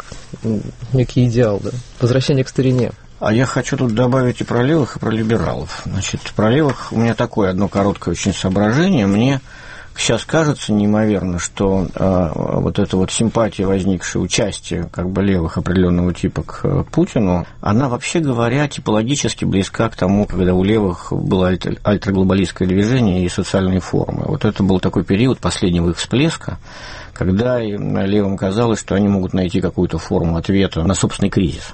некий идеал, да, возвращение к старине. А я хочу тут добавить и про левых, и про либералов. Значит, про левых у меня такое одно короткое очень соображение. Мне сейчас кажется неимоверно, что э, вот эта вот симпатия, возникшая, участие как бы левых определенного типа к Путину, она, вообще говоря, типологически близка к тому, когда у левых было альтер, альтерглобалистское движение и социальные формы. Вот это был такой период последнего их всплеска, когда левым казалось, что они могут найти какую-то форму ответа на собственный кризис.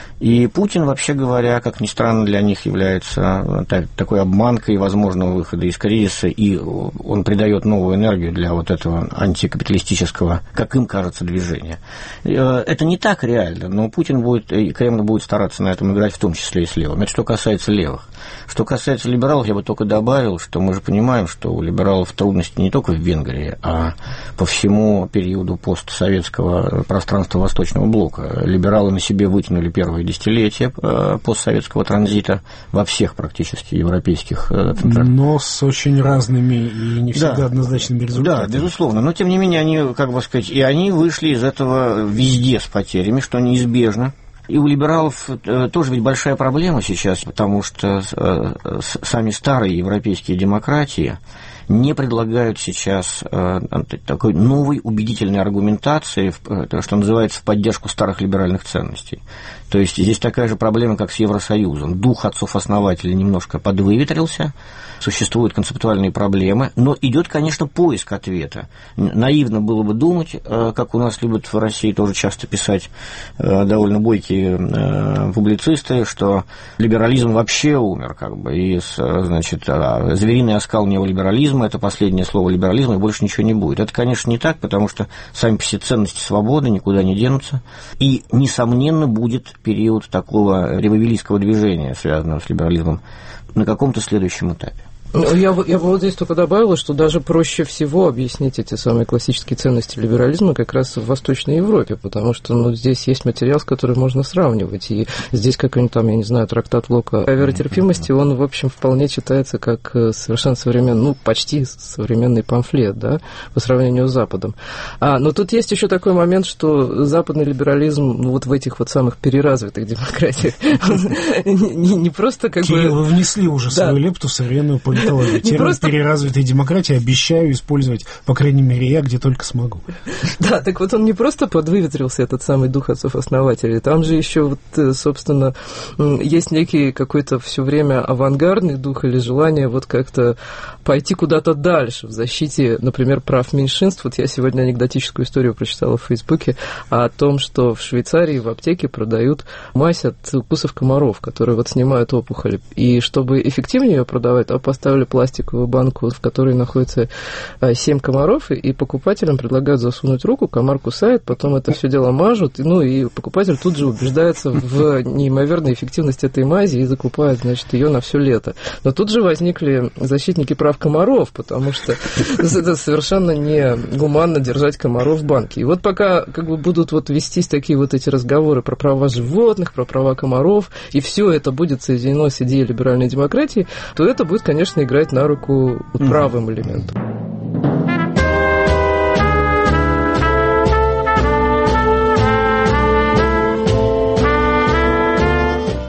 И Путин, вообще говоря, как ни странно, для них является такой обманкой возможного выхода из кризиса, и он придает новую энергию для вот этого антикапиталистического, как им кажется, движения. Это не так реально, но Путин будет, и Кремль будет стараться на этом играть, в том числе и с левыми. Это что касается левых. Что касается либералов, я бы только добавил, что мы же понимаем, что у либералов трудности не только в Венгрии, а по всему периоду постсоветского пространства Восточного блока. Либералы на себе вытянули первые десятилетия постсоветского транзита во всех практически европейских центрах. Но с очень разными и не всегда да. однозначными результатами. Да, безусловно. Но, тем не менее, они, как бы сказать, и они вышли из этого везде с потерями, что неизбежно. И у либералов тоже ведь большая проблема сейчас, потому что сами старые европейские демократии не предлагают сейчас такой новой убедительной аргументации, что называется, в поддержку старых либеральных ценностей. То есть здесь такая же проблема, как с Евросоюзом. Дух отцов-основателей немножко подвыветрился, существуют концептуальные проблемы, но идет, конечно, поиск ответа. Наивно было бы думать, как у нас любят в России тоже часто писать довольно бойкие публицисты, что либерализм вообще умер, как бы, и, значит, звериный оскал неолиберализма — это последнее слово либерализма, и больше ничего не будет. Это, конечно, не так, потому что сами все ценности свободы никуда не денутся, и, несомненно, будет период такого ревивалистского движения, связанного с либерализмом, на каком-то следующем этапе. Я, я бы вот здесь только добавила, что даже проще всего объяснить эти самые классические ценности либерализма как раз в Восточной Европе, потому что ну, здесь есть материал, с которым можно сравнивать, и здесь какой-нибудь там, я не знаю, трактат Лока о веротерпимости, он, в общем, вполне читается как совершенно современный, ну, почти современный памфлет, да, по сравнению с Западом. А, но тут есть еще такой момент, что западный либерализм, ну, вот в этих вот самых переразвитых демократиях, не просто как бы... Кирилл, вы внесли уже свою лепту в современную политику. Термин просто... переразвитой демократии обещаю использовать, по крайней мере, я где только смогу. Да, так вот он не просто подвыветрился, этот самый дух отцов-основателей, там же еще, вот, собственно, есть некий какой-то все время авангардный дух или желание вот как-то пойти куда-то дальше в защите, например, прав меньшинств. Вот я сегодня анекдотическую историю прочитала в Фейсбуке о том, что в Швейцарии в аптеке продают мазь от укусов комаров, которые вот снимают опухоли. И чтобы эффективнее ее продавать, то поставили пластиковую банку, в которой находится семь комаров, и покупателям предлагают засунуть руку, комар кусает, потом это все дело мажут, ну и покупатель тут же убеждается в неимоверной эффективности этой мази и закупает, значит, ее на все лето. Но тут же возникли защитники прав комаров, потому что это совершенно не гуманно держать комаров в банке. И вот пока как бы будут вот вестись такие вот эти разговоры про права животных, про права комаров, и все это будет соединено с идеей либеральной демократии, то это будет, конечно, играть на руку правым элементам.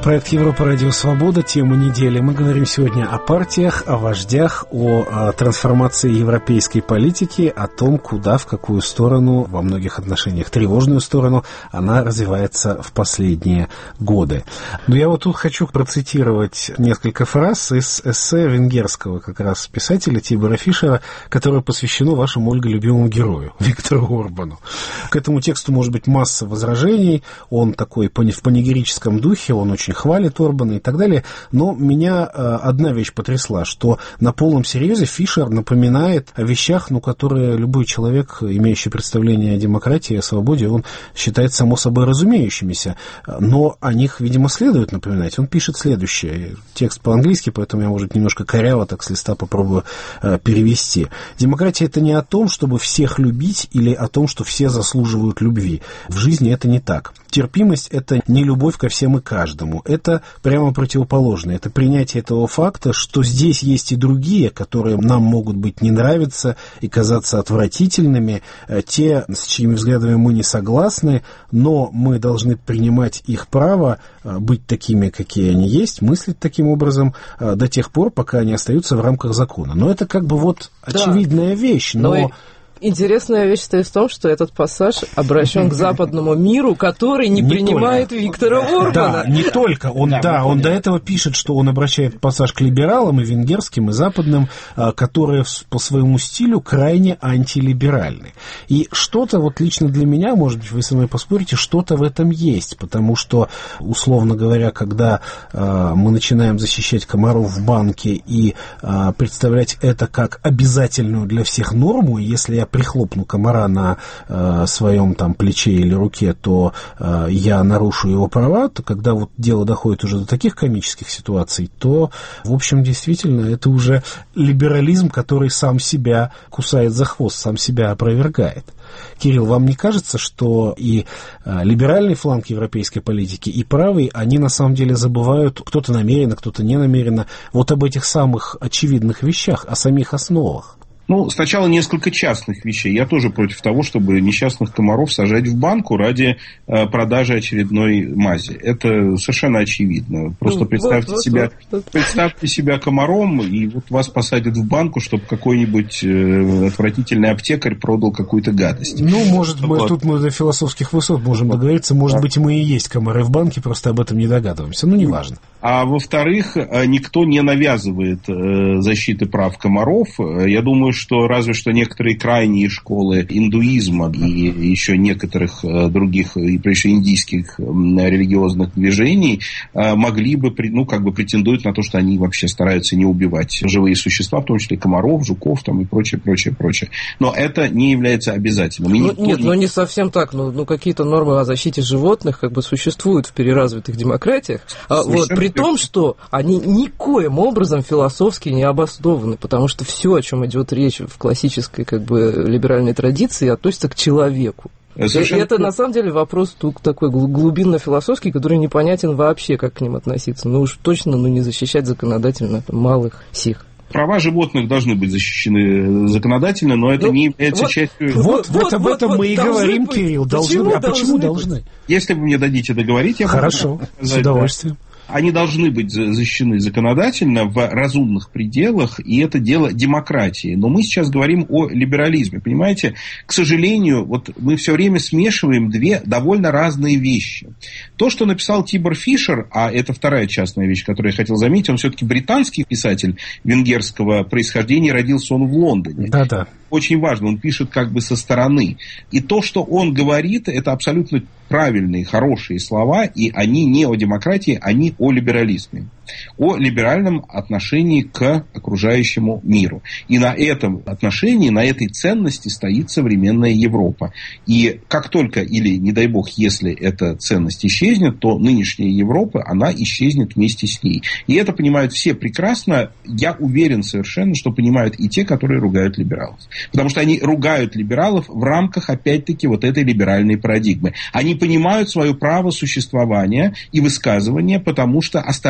Проект Европа Радио Свобода. Тема недели. Мы говорим сегодня о партиях, о вождях, о, о трансформации европейской политики, о том, куда, в какую сторону, во многих отношениях тревожную сторону, она развивается в последние годы. Но я вот тут хочу процитировать несколько фраз из эссе венгерского как раз писателя Тибора Фишера, которое посвящено вашему, Ольга, любимому герою Виктору Орбану. К этому тексту может быть масса возражений. Он такой в панигерическом духе, он очень хвалит Орбана и так далее, но меня э, одна вещь потрясла, что на полном серьезе Фишер напоминает о вещах, ну, которые любой человек, имеющий представление о демократии, о свободе, он считает само собой разумеющимися, но о них, видимо, следует напоминать. Он пишет следующее, текст по-английски, поэтому я, может, немножко коряво так с листа попробую э, перевести. Демократия — это не о том, чтобы всех любить или о том, что все заслуживают любви. В жизни это не так. Терпимость — это не любовь ко всем и каждому. Это прямо противоположное. Это принятие этого факта, что здесь есть и другие, которые нам могут быть не нравиться и казаться отвратительными, те, с чьими взглядами мы не согласны, но мы должны принимать их право быть такими, какие они есть, мыслить таким образом до тех пор, пока они остаются в рамках закона. Но это как бы вот очевидная да. вещь, но... но... Интересная вещь стоит в том, что этот пассаж обращен к западному миру, который не, не принимает только. Виктора Орбана. Да, не только. Он, да, да он до этого пишет, что он обращает пассаж к либералам, и венгерским, и западным, которые по своему стилю крайне антилиберальны. И что-то, вот лично для меня, может быть, вы со мной поспорите, что-то в этом есть, потому что, условно говоря, когда э, мы начинаем защищать комаров в банке и э, представлять это как обязательную для всех норму, если я прихлопну комара на э, своем там плече или руке, то э, я нарушу его права, то когда вот дело доходит уже до таких комических ситуаций, то, в общем, действительно, это уже либерализм, который сам себя кусает за хвост, сам себя опровергает. Кирилл, вам не кажется, что и э, либеральный фланг европейской политики, и правый, они на самом деле забывают, кто-то намеренно, кто-то не намеренно, вот об этих самых очевидных вещах, о самих основах? Ну, сначала несколько частных вещей. Я тоже против того, чтобы несчастных комаров сажать в банку ради э, продажи очередной мази. Это совершенно очевидно. Просто представьте, вот, себя, вот, вот. представьте себя комаром, и вот вас посадят в банку, чтобы какой-нибудь э, отвратительный аптекарь продал какую-то гадость. Ну, может, мы, вот. Тут мы до философских высот можем договориться. Может да. быть, мы и есть комары в банке, просто об этом не догадываемся. Ну, неважно. А во-вторых, никто не навязывает э, защиты прав комаров. Я думаю, что разве что некоторые крайние школы индуизма и еще некоторых других, и прежде индийских религиозных движений могли бы, ну, как бы претендуют на то, что они вообще стараются не убивать живые существа, в том числе комаров, жуков там, и прочее, прочее, прочее. Но это не является обязательным. Ну, нет, не... ну не совсем так. Ну, ну какие-то нормы о защите животных как бы существуют в переразвитых демократиях. А, вот, при том, что они никоим образом философски не обоснованы, потому что все, о чем идет речь в классической как бы либеральной традиции, относится к человеку. Совершенно... И это на самом деле вопрос такой глубинно-философский, который непонятен вообще, как к ним относиться. Ну уж точно, ну не защищать законодательно малых сих. Права животных должны быть защищены законодательно, но это ну, не является вот, частью... Вот, вот, вот об этом вот, мы и говорим, быть. Кирилл. Должны, почему, а почему должны? должны? Если вы мне дадите договорить, я Хорошо, могу сказать, с удовольствием. Да. Они должны быть защищены законодательно в разумных пределах, и это дело демократии. Но мы сейчас говорим о либерализме, понимаете? К сожалению, вот мы все время смешиваем две довольно разные вещи. То, что написал Тибор Фишер, а это вторая частная вещь, которую я хотел заметить, он все-таки британский писатель венгерского происхождения, родился он в Лондоне. Да-да. Очень важно, он пишет как бы со стороны. И то, что он говорит, это абсолютно правильные, хорошие слова, и они не о демократии, они о либерализме. О либеральном отношении к окружающему миру. И на этом отношении, на этой ценности стоит современная Европа. И как только, или не дай бог, если эта ценность исчезнет, то нынешняя Европа, она исчезнет вместе с ней. И это понимают все прекрасно. Я уверен совершенно, что понимают и те, которые ругают либералов. Потому что они ругают либералов в рамках, опять-таки, вот этой либеральной парадигмы. Они понимают свое право существования и высказывания, потому что остальные либералы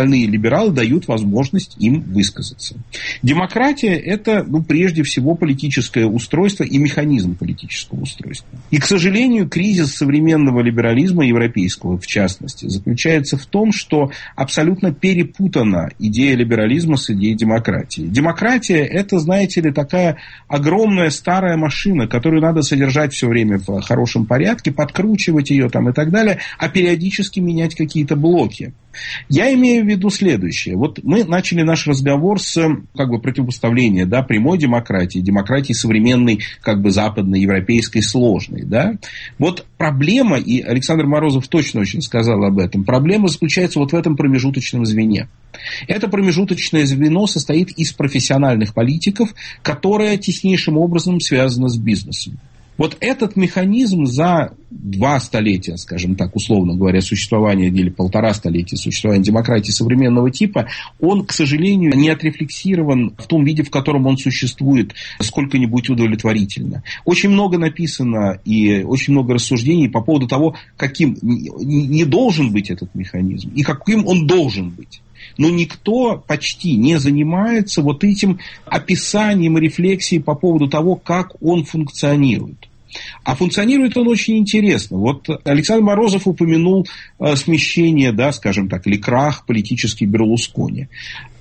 либералы дают возможность им высказаться. Демократия – это, ну, прежде всего, политическое устройство и механизм политического устройства. И, к сожалению, кризис современного либерализма, европейского в частности, заключается в том, что абсолютно перепутана идея либерализма с идеей демократии. Демократия – это, знаете ли, такая огромная старая машина, которую надо содержать все время в хорошем порядке, подкручивать ее там и так далее, а периодически менять какие-то блоки. Я имею в виду следующее. Вот мы начали наш разговор с как бы противопоставления, да, прямой демократии, демократии современной, как бы западной, европейской, сложной. Да? Вот проблема, и Александр Морозов точно очень сказал об этом, проблема заключается вот в этом промежуточном звене. Это промежуточное звено состоит из профессиональных политиков, которое теснейшим образом связано с бизнесом. Вот этот механизм за два столетия, скажем так, условно говоря, существования, или полтора столетия существования демократии современного типа, он, к сожалению, не отрефлексирован в том виде, в котором он существует, сколько-нибудь удовлетворительно. Очень много написано и очень много рассуждений по поводу того, каким не должен быть этот механизм и каким он должен быть. Но никто почти не занимается вот этим описанием и рефлексией по поводу того, как он функционирует. А функционирует он очень интересно. Вот Александр Морозов упомянул э, смещение, да, скажем так, или крах политический Берлускони.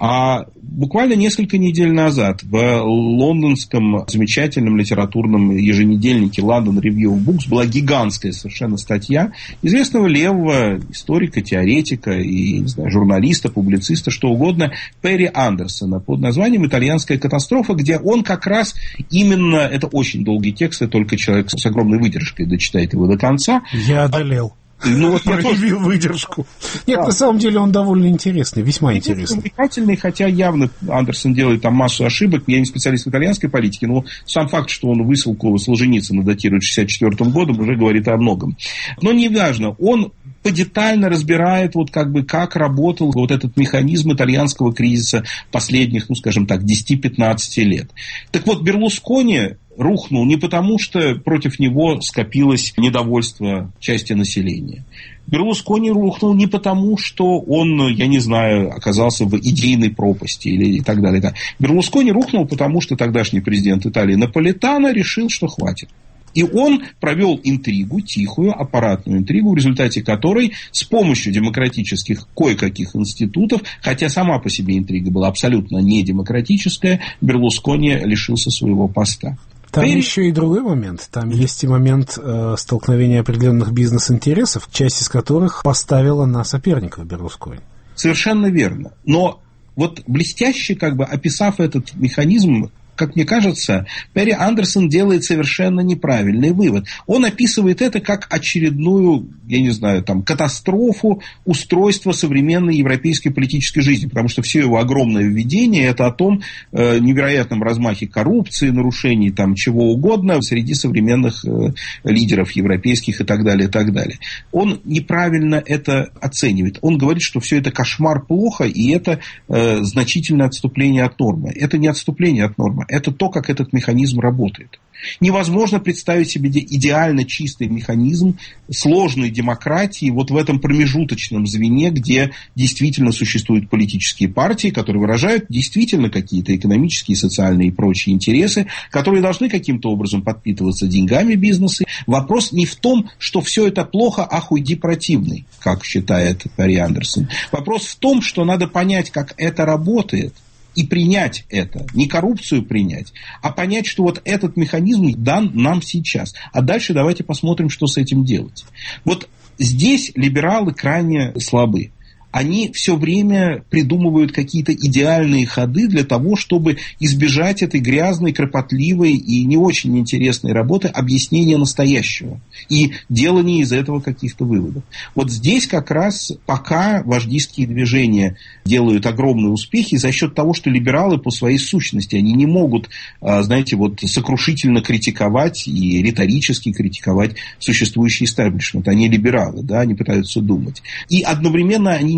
А буквально несколько недель назад в лондонском замечательном литературном еженедельнике London Review of Books была гигантская совершенно статья известного левого историка, теоретика и, не знаю, журналиста, публициста, что угодно, Перри Андерсона под названием «Итальянская катастрофа», где он как раз именно, это очень долгий текст, и только человек с огромной выдержкой дочитает его до конца. Я одолел. Ну, вот я проявил выдержку. Нет, да. На самом деле он довольно интересный, весьма интересный. Увлекательный, хотя явно Андерсон делает там массу ошибок. Я не специалист в итальянской политике, но сам факт, что он высылку Солженицына датирует шестьдесят четвёртым годом, уже говорит о многом. Но неважно, он подетально разбирает, вот как бы, как работал вот этот механизм итальянского кризиса последних, ну, скажем так, десять-пятнадцать лет. Так вот, Берлускони рухнул не потому, что против него скопилось недовольство части населения. Берлускони рухнул не потому, что он, я не знаю, оказался в идейной пропасти или и так далее. Да. Берлускони рухнул потому, что тогдашний президент Италии Наполитано решил, что хватит. И он провел интригу, тихую, аппаратную интригу, в результате которой с помощью демократических кое-каких институтов, хотя сама по себе интрига была абсолютно недемократическая, Берлускони лишился своего поста. Там Теперь... еще и другой момент. Там есть и момент э, столкновения определенных бизнес-интересов, часть из которых поставила на соперников Берлускони. Совершенно верно. Но вот блестяще, как бы описав этот механизм, как мне кажется, Перри Андерсон делает совершенно неправильный вывод. Он описывает это как очередную, я не знаю, там, катастрофу устройства современной европейской политической жизни, потому что все его огромное введение это о том э, невероятном размахе коррупции, нарушений там чего угодно среди современных э, лидеров европейских и так далее, и так далее. Он неправильно это оценивает. Он говорит, что все это кошмар, плохо, и это э, значительное отступление от нормы. Это не отступление от нормы. Это то, как этот механизм работает. Невозможно представить себе идеально чистый механизм сложной демократии вот в этом промежуточном звене, где действительно существуют политические партии, которые выражают действительно какие-то экономические, социальные и прочие интересы, которые должны каким-то образом подпитываться деньгами бизнеса. Вопрос не в том, что все это плохо, ах, уйди противный, как считает Перри Андерсон. Вопрос в том, что надо понять, как это работает. И принять это, не коррупцию принять, а понять, что вот этот механизм дан нам сейчас. А дальше давайте посмотрим, что с этим делать. Вот здесь либералы крайне слабы. Они все время придумывают какие-то идеальные ходы для того, чтобы избежать этой грязной, кропотливой и не очень интересной работы объяснения настоящего и делания из этого каких-то выводов. Вот здесь как раз пока вождистские движения делают огромные успехи за счет того, что либералы по своей сущности, они не могут, знаете, вот сокрушительно критиковать и риторически критиковать существующий истеблишмент. Они либералы, да, они пытаются думать. И одновременно они не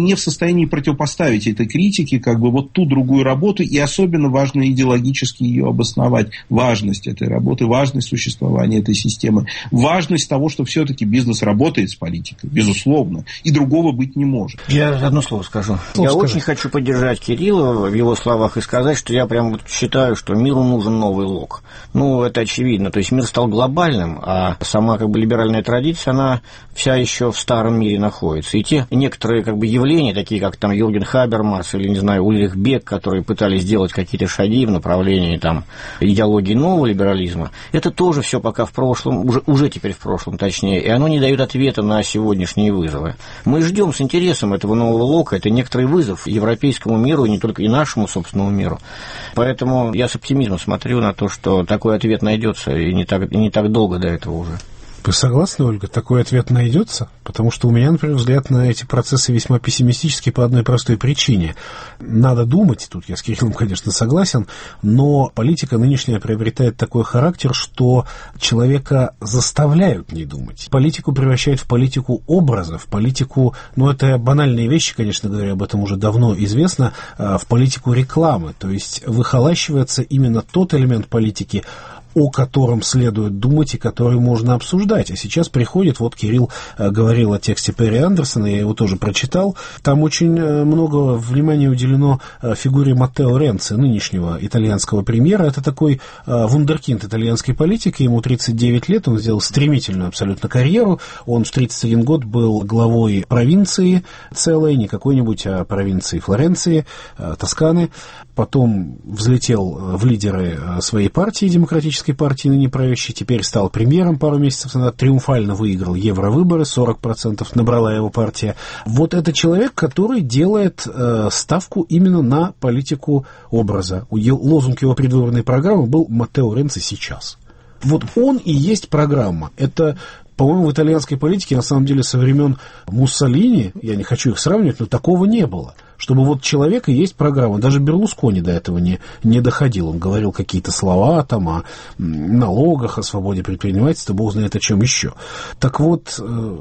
не в состоянии противопоставить этой критике как бы вот ту другую работу, и особенно важно идеологически ее обосновать. Важность этой работы, важность существования этой системы, важность того, что все-таки бизнес работает с политикой, безусловно, и другого быть не может. Я одно слово скажу. Слово я скажи. очень хочу поддержать Кирилла в его словах и сказать, что я прям вот считаю, что миру нужен новый Лок. Ну, это очевидно. То есть мир стал глобальным, а сама как бы либеральная традиция, она вся еще в старом мире находится. И те некоторые как бы явления, такие как там Юрген Хабермас или, не знаю, Ульрих Бек, которые пытались сделать какие-то шаги в направлении там идеологии нового либерализма, это тоже все пока в прошлом, уже, уже теперь в прошлом, точнее, и оно не дает ответа на сегодняшние вызовы. Мы ждем с интересом этого нового Лока, это некоторый вызов европейскому миру, и не только и нашему собственному миру. Поэтому я с оптимизмом смотрю на то, что такой ответ найдется, и не так, и не так долго до этого уже. Вы согласны, Ольга, такой ответ найдется? Потому что у меня, например, взгляд на эти процессы весьма пессимистический по одной простой причине. Надо думать, тут я с Кириллом, конечно, согласен, но политика нынешняя приобретает такой характер, что человека заставляют не думать. Политику превращают в политику образа, в политику, ну, это банальные вещи, конечно говоря, об этом уже давно известно, в политику рекламы. То есть выхолащивается именно тот элемент политики, о котором следует думать и который можно обсуждать. А сейчас приходит, вот Кирилл говорил о тексте Перри Андерсона, я его тоже прочитал, там очень много внимания уделено фигуре Маттео Ренци, нынешнего итальянского премьера. Это такой вундеркинд итальянской политики, ему тридцать девять лет, он сделал стремительную абсолютно карьеру, он в тридцать один год был главой провинции целой, не какой-нибудь, а провинции Флоренции, Тосканы, потом взлетел в лидеры своей партии, демократической партии, ныне правящей, теперь стал премьером пару месяцев назад, триумфально выиграл евровыборы, сорок процентов набрала его партия. Вот это человек, который делает э, ставку именно на политику образа. Лозунг его предвыборной программы был «Маттео Ренци сейчас». Вот он и есть программа. Это, по-моему, в итальянской политике, на самом деле, со времен Муссолини, я не хочу их сравнивать, но такого не было. Чтобы вот человек и есть программа. Даже Берлускони до этого не, не доходил. Он говорил какие-то слова там о налогах, о свободе предпринимательства, бог знает о чем еще. Так вот,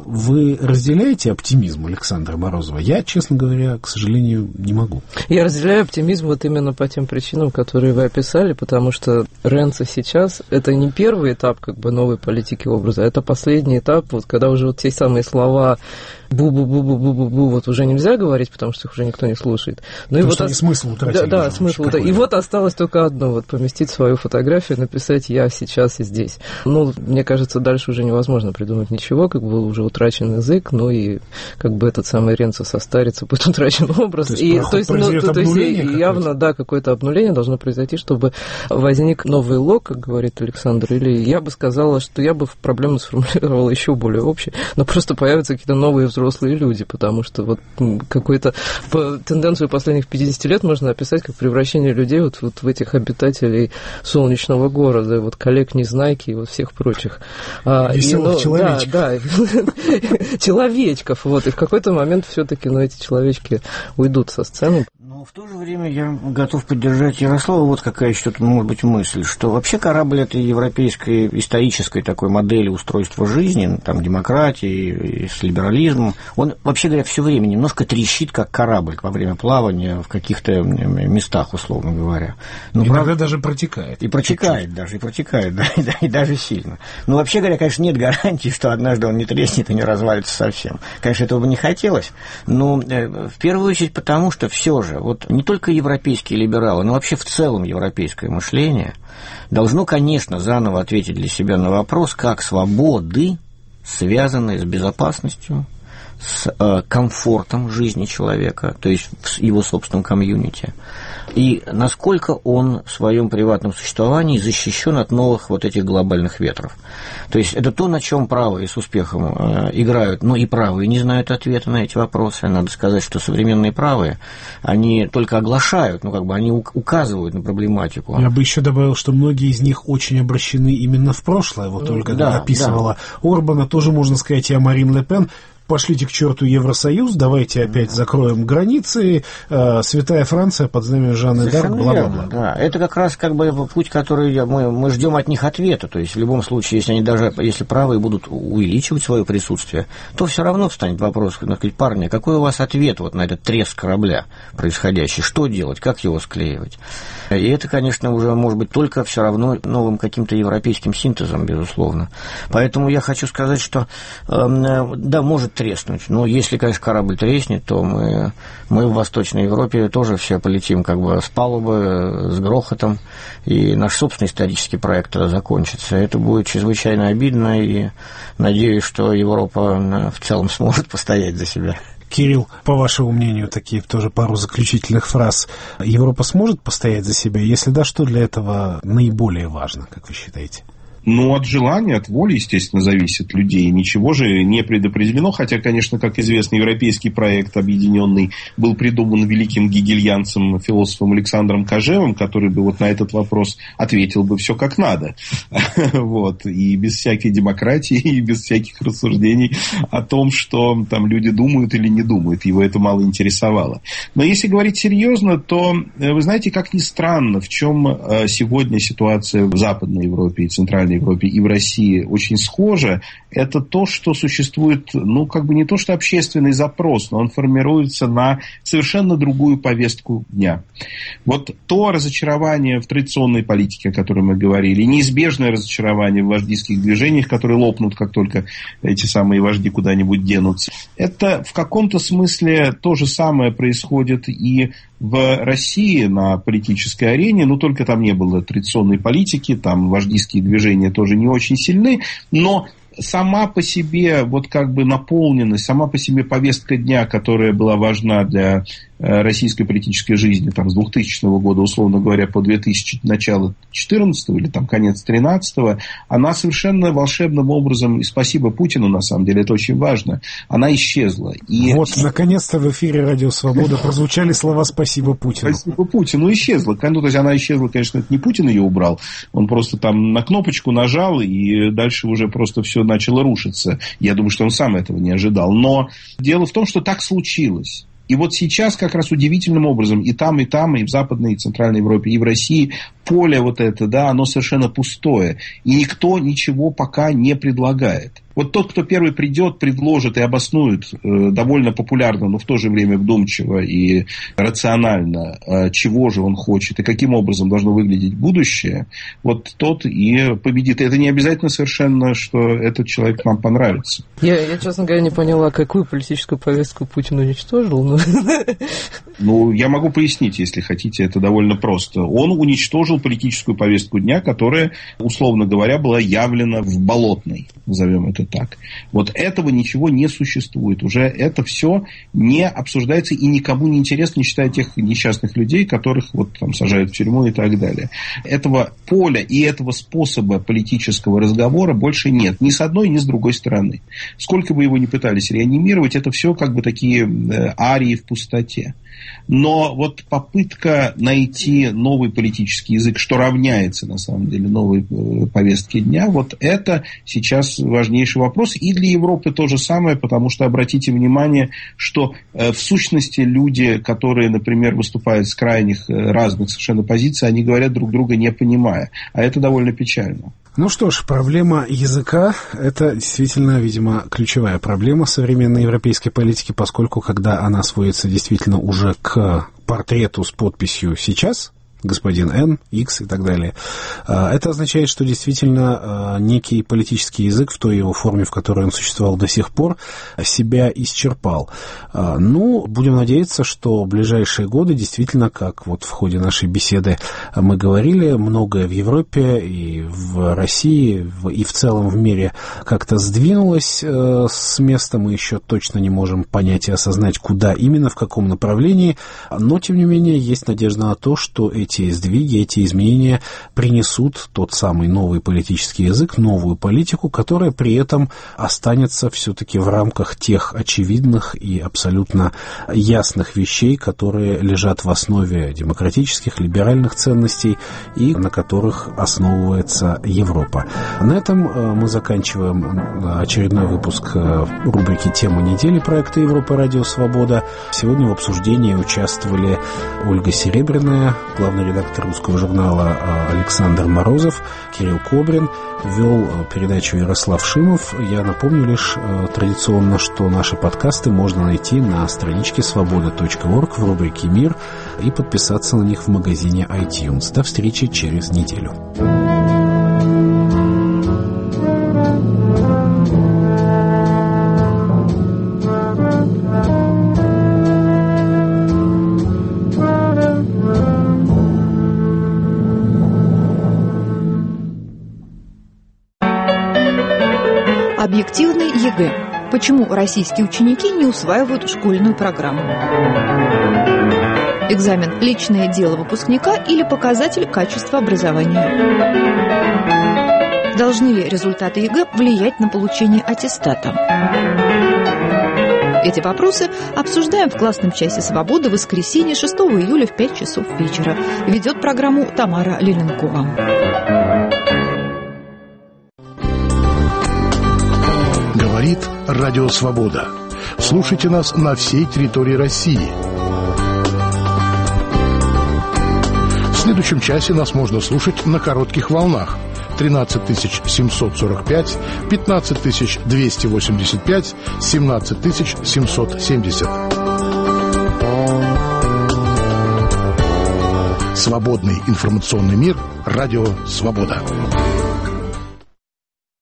вы разделяете оптимизм Александра Морозова? Я, честно говоря, к сожалению, не могу. Я разделяю оптимизм вот именно по тем причинам, которые вы описали, потому что Ренци сейчас – это не первый этап как бы новой политики образа, это последний этап, вот когда уже вот те самые слова бу-бу-бу-бу-бу-бу вот уже нельзя говорить, потому что их уже никто не слушает. Ну, потому и вот что они ос... смысл утратили. Да, да смысл утратили. И вот осталось только одно, вот поместить свою фотографию, написать «я сейчас и здесь». Ну, мне кажется, дальше уже невозможно придумать ничего, как бы уже утрачен язык, ну и как бы этот самый Ренци состарится, будет утрачен образ. То есть, и, проход, то есть, ну, то, то есть явно, какое-то? Да, какое-то обнуление должно произойти, чтобы возник новый Лок, как говорит Александр, или я бы сказала, что я бы проблему сформулировала еще более общей, но просто появятся какие-то новые взрослые люди, потому что вот какой-то тенденцию последних пятидесяти лет можно описать как превращение людей вот, вот в этих обитателей солнечного города, вот коллег-незнайки и вот всех прочих. Веселых ну, человечков. Да, да, человечков. Вот, и в какой-то момент все-таки ну, эти человечки уйдут со сцены. Но в то же время я готов поддержать Ярослава. Вот какая еще тут может быть мысль, что вообще корабль этой европейской исторической такой модели устройства жизни, там, демократии, с либерализмом, он, вообще говоря, все время немножко трещит, как корабль во время плавания в каких-то местах, условно говоря. Но, иногда правда, даже протекает. И протекает чуть-чуть. даже, и протекает, да, и, да, и даже сильно. Но вообще говоря, конечно, нет гарантии, что однажды он не треснет и не развалится совсем. Конечно, этого бы не хотелось, но э, в первую очередь потому, что все же, вот не только европейские либералы, но вообще в целом европейское мышление должно, конечно, заново ответить для себя на вопрос, как свободы, связанные с безопасностью, с э, комфортом жизни человека, то есть в его собственном комьюнити, и насколько он в своем приватном существовании защищен от новых вот этих глобальных ветров. То есть это то, на чем правые с успехом э, играют, но и правые не знают ответа на эти вопросы. Надо сказать, что современные правые, они только оглашают, ну как бы они указывают на проблематику. Я бы еще добавил, что многие из них очень обращены именно в прошлое. Вот Ольга да, описывала да. Орбана, тоже можно сказать и о Марин Ле Пен. пошлите к черту Евросоюз, давайте опять закроем границы, э, святая Франция под знаменем Жанны д'Арк, бла-бла-бла. Да, это как раз как бы путь, который мы, мы ждем от них ответа. То есть в любом случае, если они даже, если правые будут увеличивать свое присутствие, то все равно встанет вопрос, сказать, парни, какой у вас ответ вот на этот треск корабля происходящий? Что делать? Как его склеивать? И это, конечно, уже может быть только все равно новым каким-то европейским синтезом, безусловно. Поэтому я хочу сказать, что э, да, может треснуть, но если, конечно, корабль треснет, то мы, мы в Восточной Европе тоже все полетим как бы с палубы, с грохотом, и наш собственный исторический проект закончится. Это будет чрезвычайно обидно, и надеюсь, что Европа в целом сможет постоять за себя. Кирилл, по вашему мнению, такие тоже пару заключительных фраз. Европа сможет постоять за себя? Если да, что для этого наиболее важно, как вы считаете? Ну, от желания, от воли, естественно, зависит людей. Ничего же не предопределено. Хотя, конечно, как известно, европейский проект объединенный был придуман великим гегельянцем, философом Александром Кожевым, который бы вот на этот вопрос ответил бы все как надо. Вот. И без всякой демократии, и без всяких рассуждений о том, что там люди думают или не думают. Его это мало интересовало. Но если говорить серьезно, то вы знаете, как ни странно, в чем сегодня ситуация в Западной Европе и Центральной Европе и в России очень схоже, это то, что существует, ну, как бы не то, что общественный запрос, но он формируется на совершенно другую повестку дня. Вот то разочарование в традиционной политике, о котором мы говорили, неизбежное разочарование в вождистских движениях, которые лопнут, как только эти самые вожди куда-нибудь денутся, это в каком-то смысле то же самое происходит и в России на политической арене, но только там не было традиционной политики, там вождистские движения тоже не очень сильны, но сама по себе вот как бы наполненность, сама по себе повестка дня, которая была важна для российской политической жизни там, с двухтысячного года, условно говоря, по две тысячи, начало четырнадцатого или там, конец тринадцатого, она совершенно волшебным образом, и спасибо Путину, на самом деле, это очень важно, она исчезла. И... Вот, наконец-то в эфире Радио Свобода прозвучали слова «Спасибо Путину». Спасибо Путину, исчезла. Ну, то есть она исчезла, конечно, это не Путин ее убрал, он просто там на кнопочку нажал, и дальше уже просто все начало рушиться. Я думаю, что он сам этого не ожидал. Но дело в том, что так случилось. И вот сейчас как раз удивительным образом и там, и там, и в Западной, и Центральной Европе, и в России поле вот это, да, оно совершенно пустое. И никто ничего пока не предлагает. Вот тот, кто первый придет, предложит и обоснует э, довольно популярно, но в то же время вдумчиво и рационально, э, чего же он хочет и каким образом должно выглядеть будущее, вот тот и победит. И это не обязательно совершенно, что этот человек нам понравится. Я, я честно говоря, не поняла, какую политическую повестку Путин уничтожил. Но... Ну, я могу пояснить, если хотите, это довольно просто. Он уничтожил политическую повестку дня, которая, условно говоря, была явлена в Болотной, назовем это так. Вот этого ничего не существует. Уже это все не обсуждается и никому не интересно, не считая тех несчастных людей, которых вот там сажают в тюрьму и так далее. Этого поля и этого способа политического разговора больше нет. Ни с одной, ни с другой стороны. Сколько бы его ни пытались реанимировать, это все как бы такие э, арии в пустоте. Но вот попытка найти новый политический язык, что равняется, на самом деле, новой повестке дня, вот это сейчас важнейший вопрос. И для Европы то же самое, потому что, обратите внимание, что в сущности люди, которые, например, выступают с крайних разных совершенно позиций, они говорят друг друга не понимая. А это довольно печально. Ну что ж, проблема языка – это действительно, видимо, ключевая проблема современной европейской политики, поскольку, когда она сводится действительно уже к портрету с подписью «Сейчас», господин Н, Икс и так далее. Это означает, что действительно некий политический язык в той его форме, в которой он существовал до сих пор, себя исчерпал. Ну, будем надеяться, что в ближайшие годы действительно, как вот в ходе нашей беседы мы говорили, многое в Европе и в России, и в целом в мире как-то сдвинулось с места. Мы еще точно не можем понять и осознать, куда именно, в каком направлении. Но, тем не менее, есть надежда на то, что эти эти сдвиги, эти изменения принесут тот самый новый политический язык, новую политику, которая при этом останется все-таки в рамках тех очевидных и абсолютно ясных вещей, которые лежат в основе демократических, либеральных ценностей и на которых основывается Европа. На этом мы заканчиваем очередной выпуск рубрики «Тема недели» проекта «Европа. Радио Свобода». Сегодня в обсуждении участвовали Ольга Серебряная, главный редактор русского журнала Александр Морозов, Кирилл Кобрин, вел передачу Ярослав Шимов. Я напомню лишь традиционно, что наши подкасты можно найти на страничке свобода точка орг в рубрике «Мир» и подписаться на них в магазине iTunes. До встречи через неделю. Объективный ЕГЭ. Почему российские ученики не усваивают школьную программу? Экзамен – личное дело выпускника или показатель качества образования? Должны ли результаты ЕГЭ влиять на получение аттестата? Эти вопросы обсуждаем в классном часе «Свободы» в воскресенье шестого июля в пять часов вечера. Ведет программу Тамара Леленкова. Говорит Радио Свобода. Слушайте нас на всей территории России. В следующем часе нас можно слушать на коротких волнах. тринадцать тысяч семьсот сорок пять, пятнадцать тысяч двести восемьдесят пять, семнадцать тысяч семьсот семьдесят. Свободный информационный мир. Радио Свобода.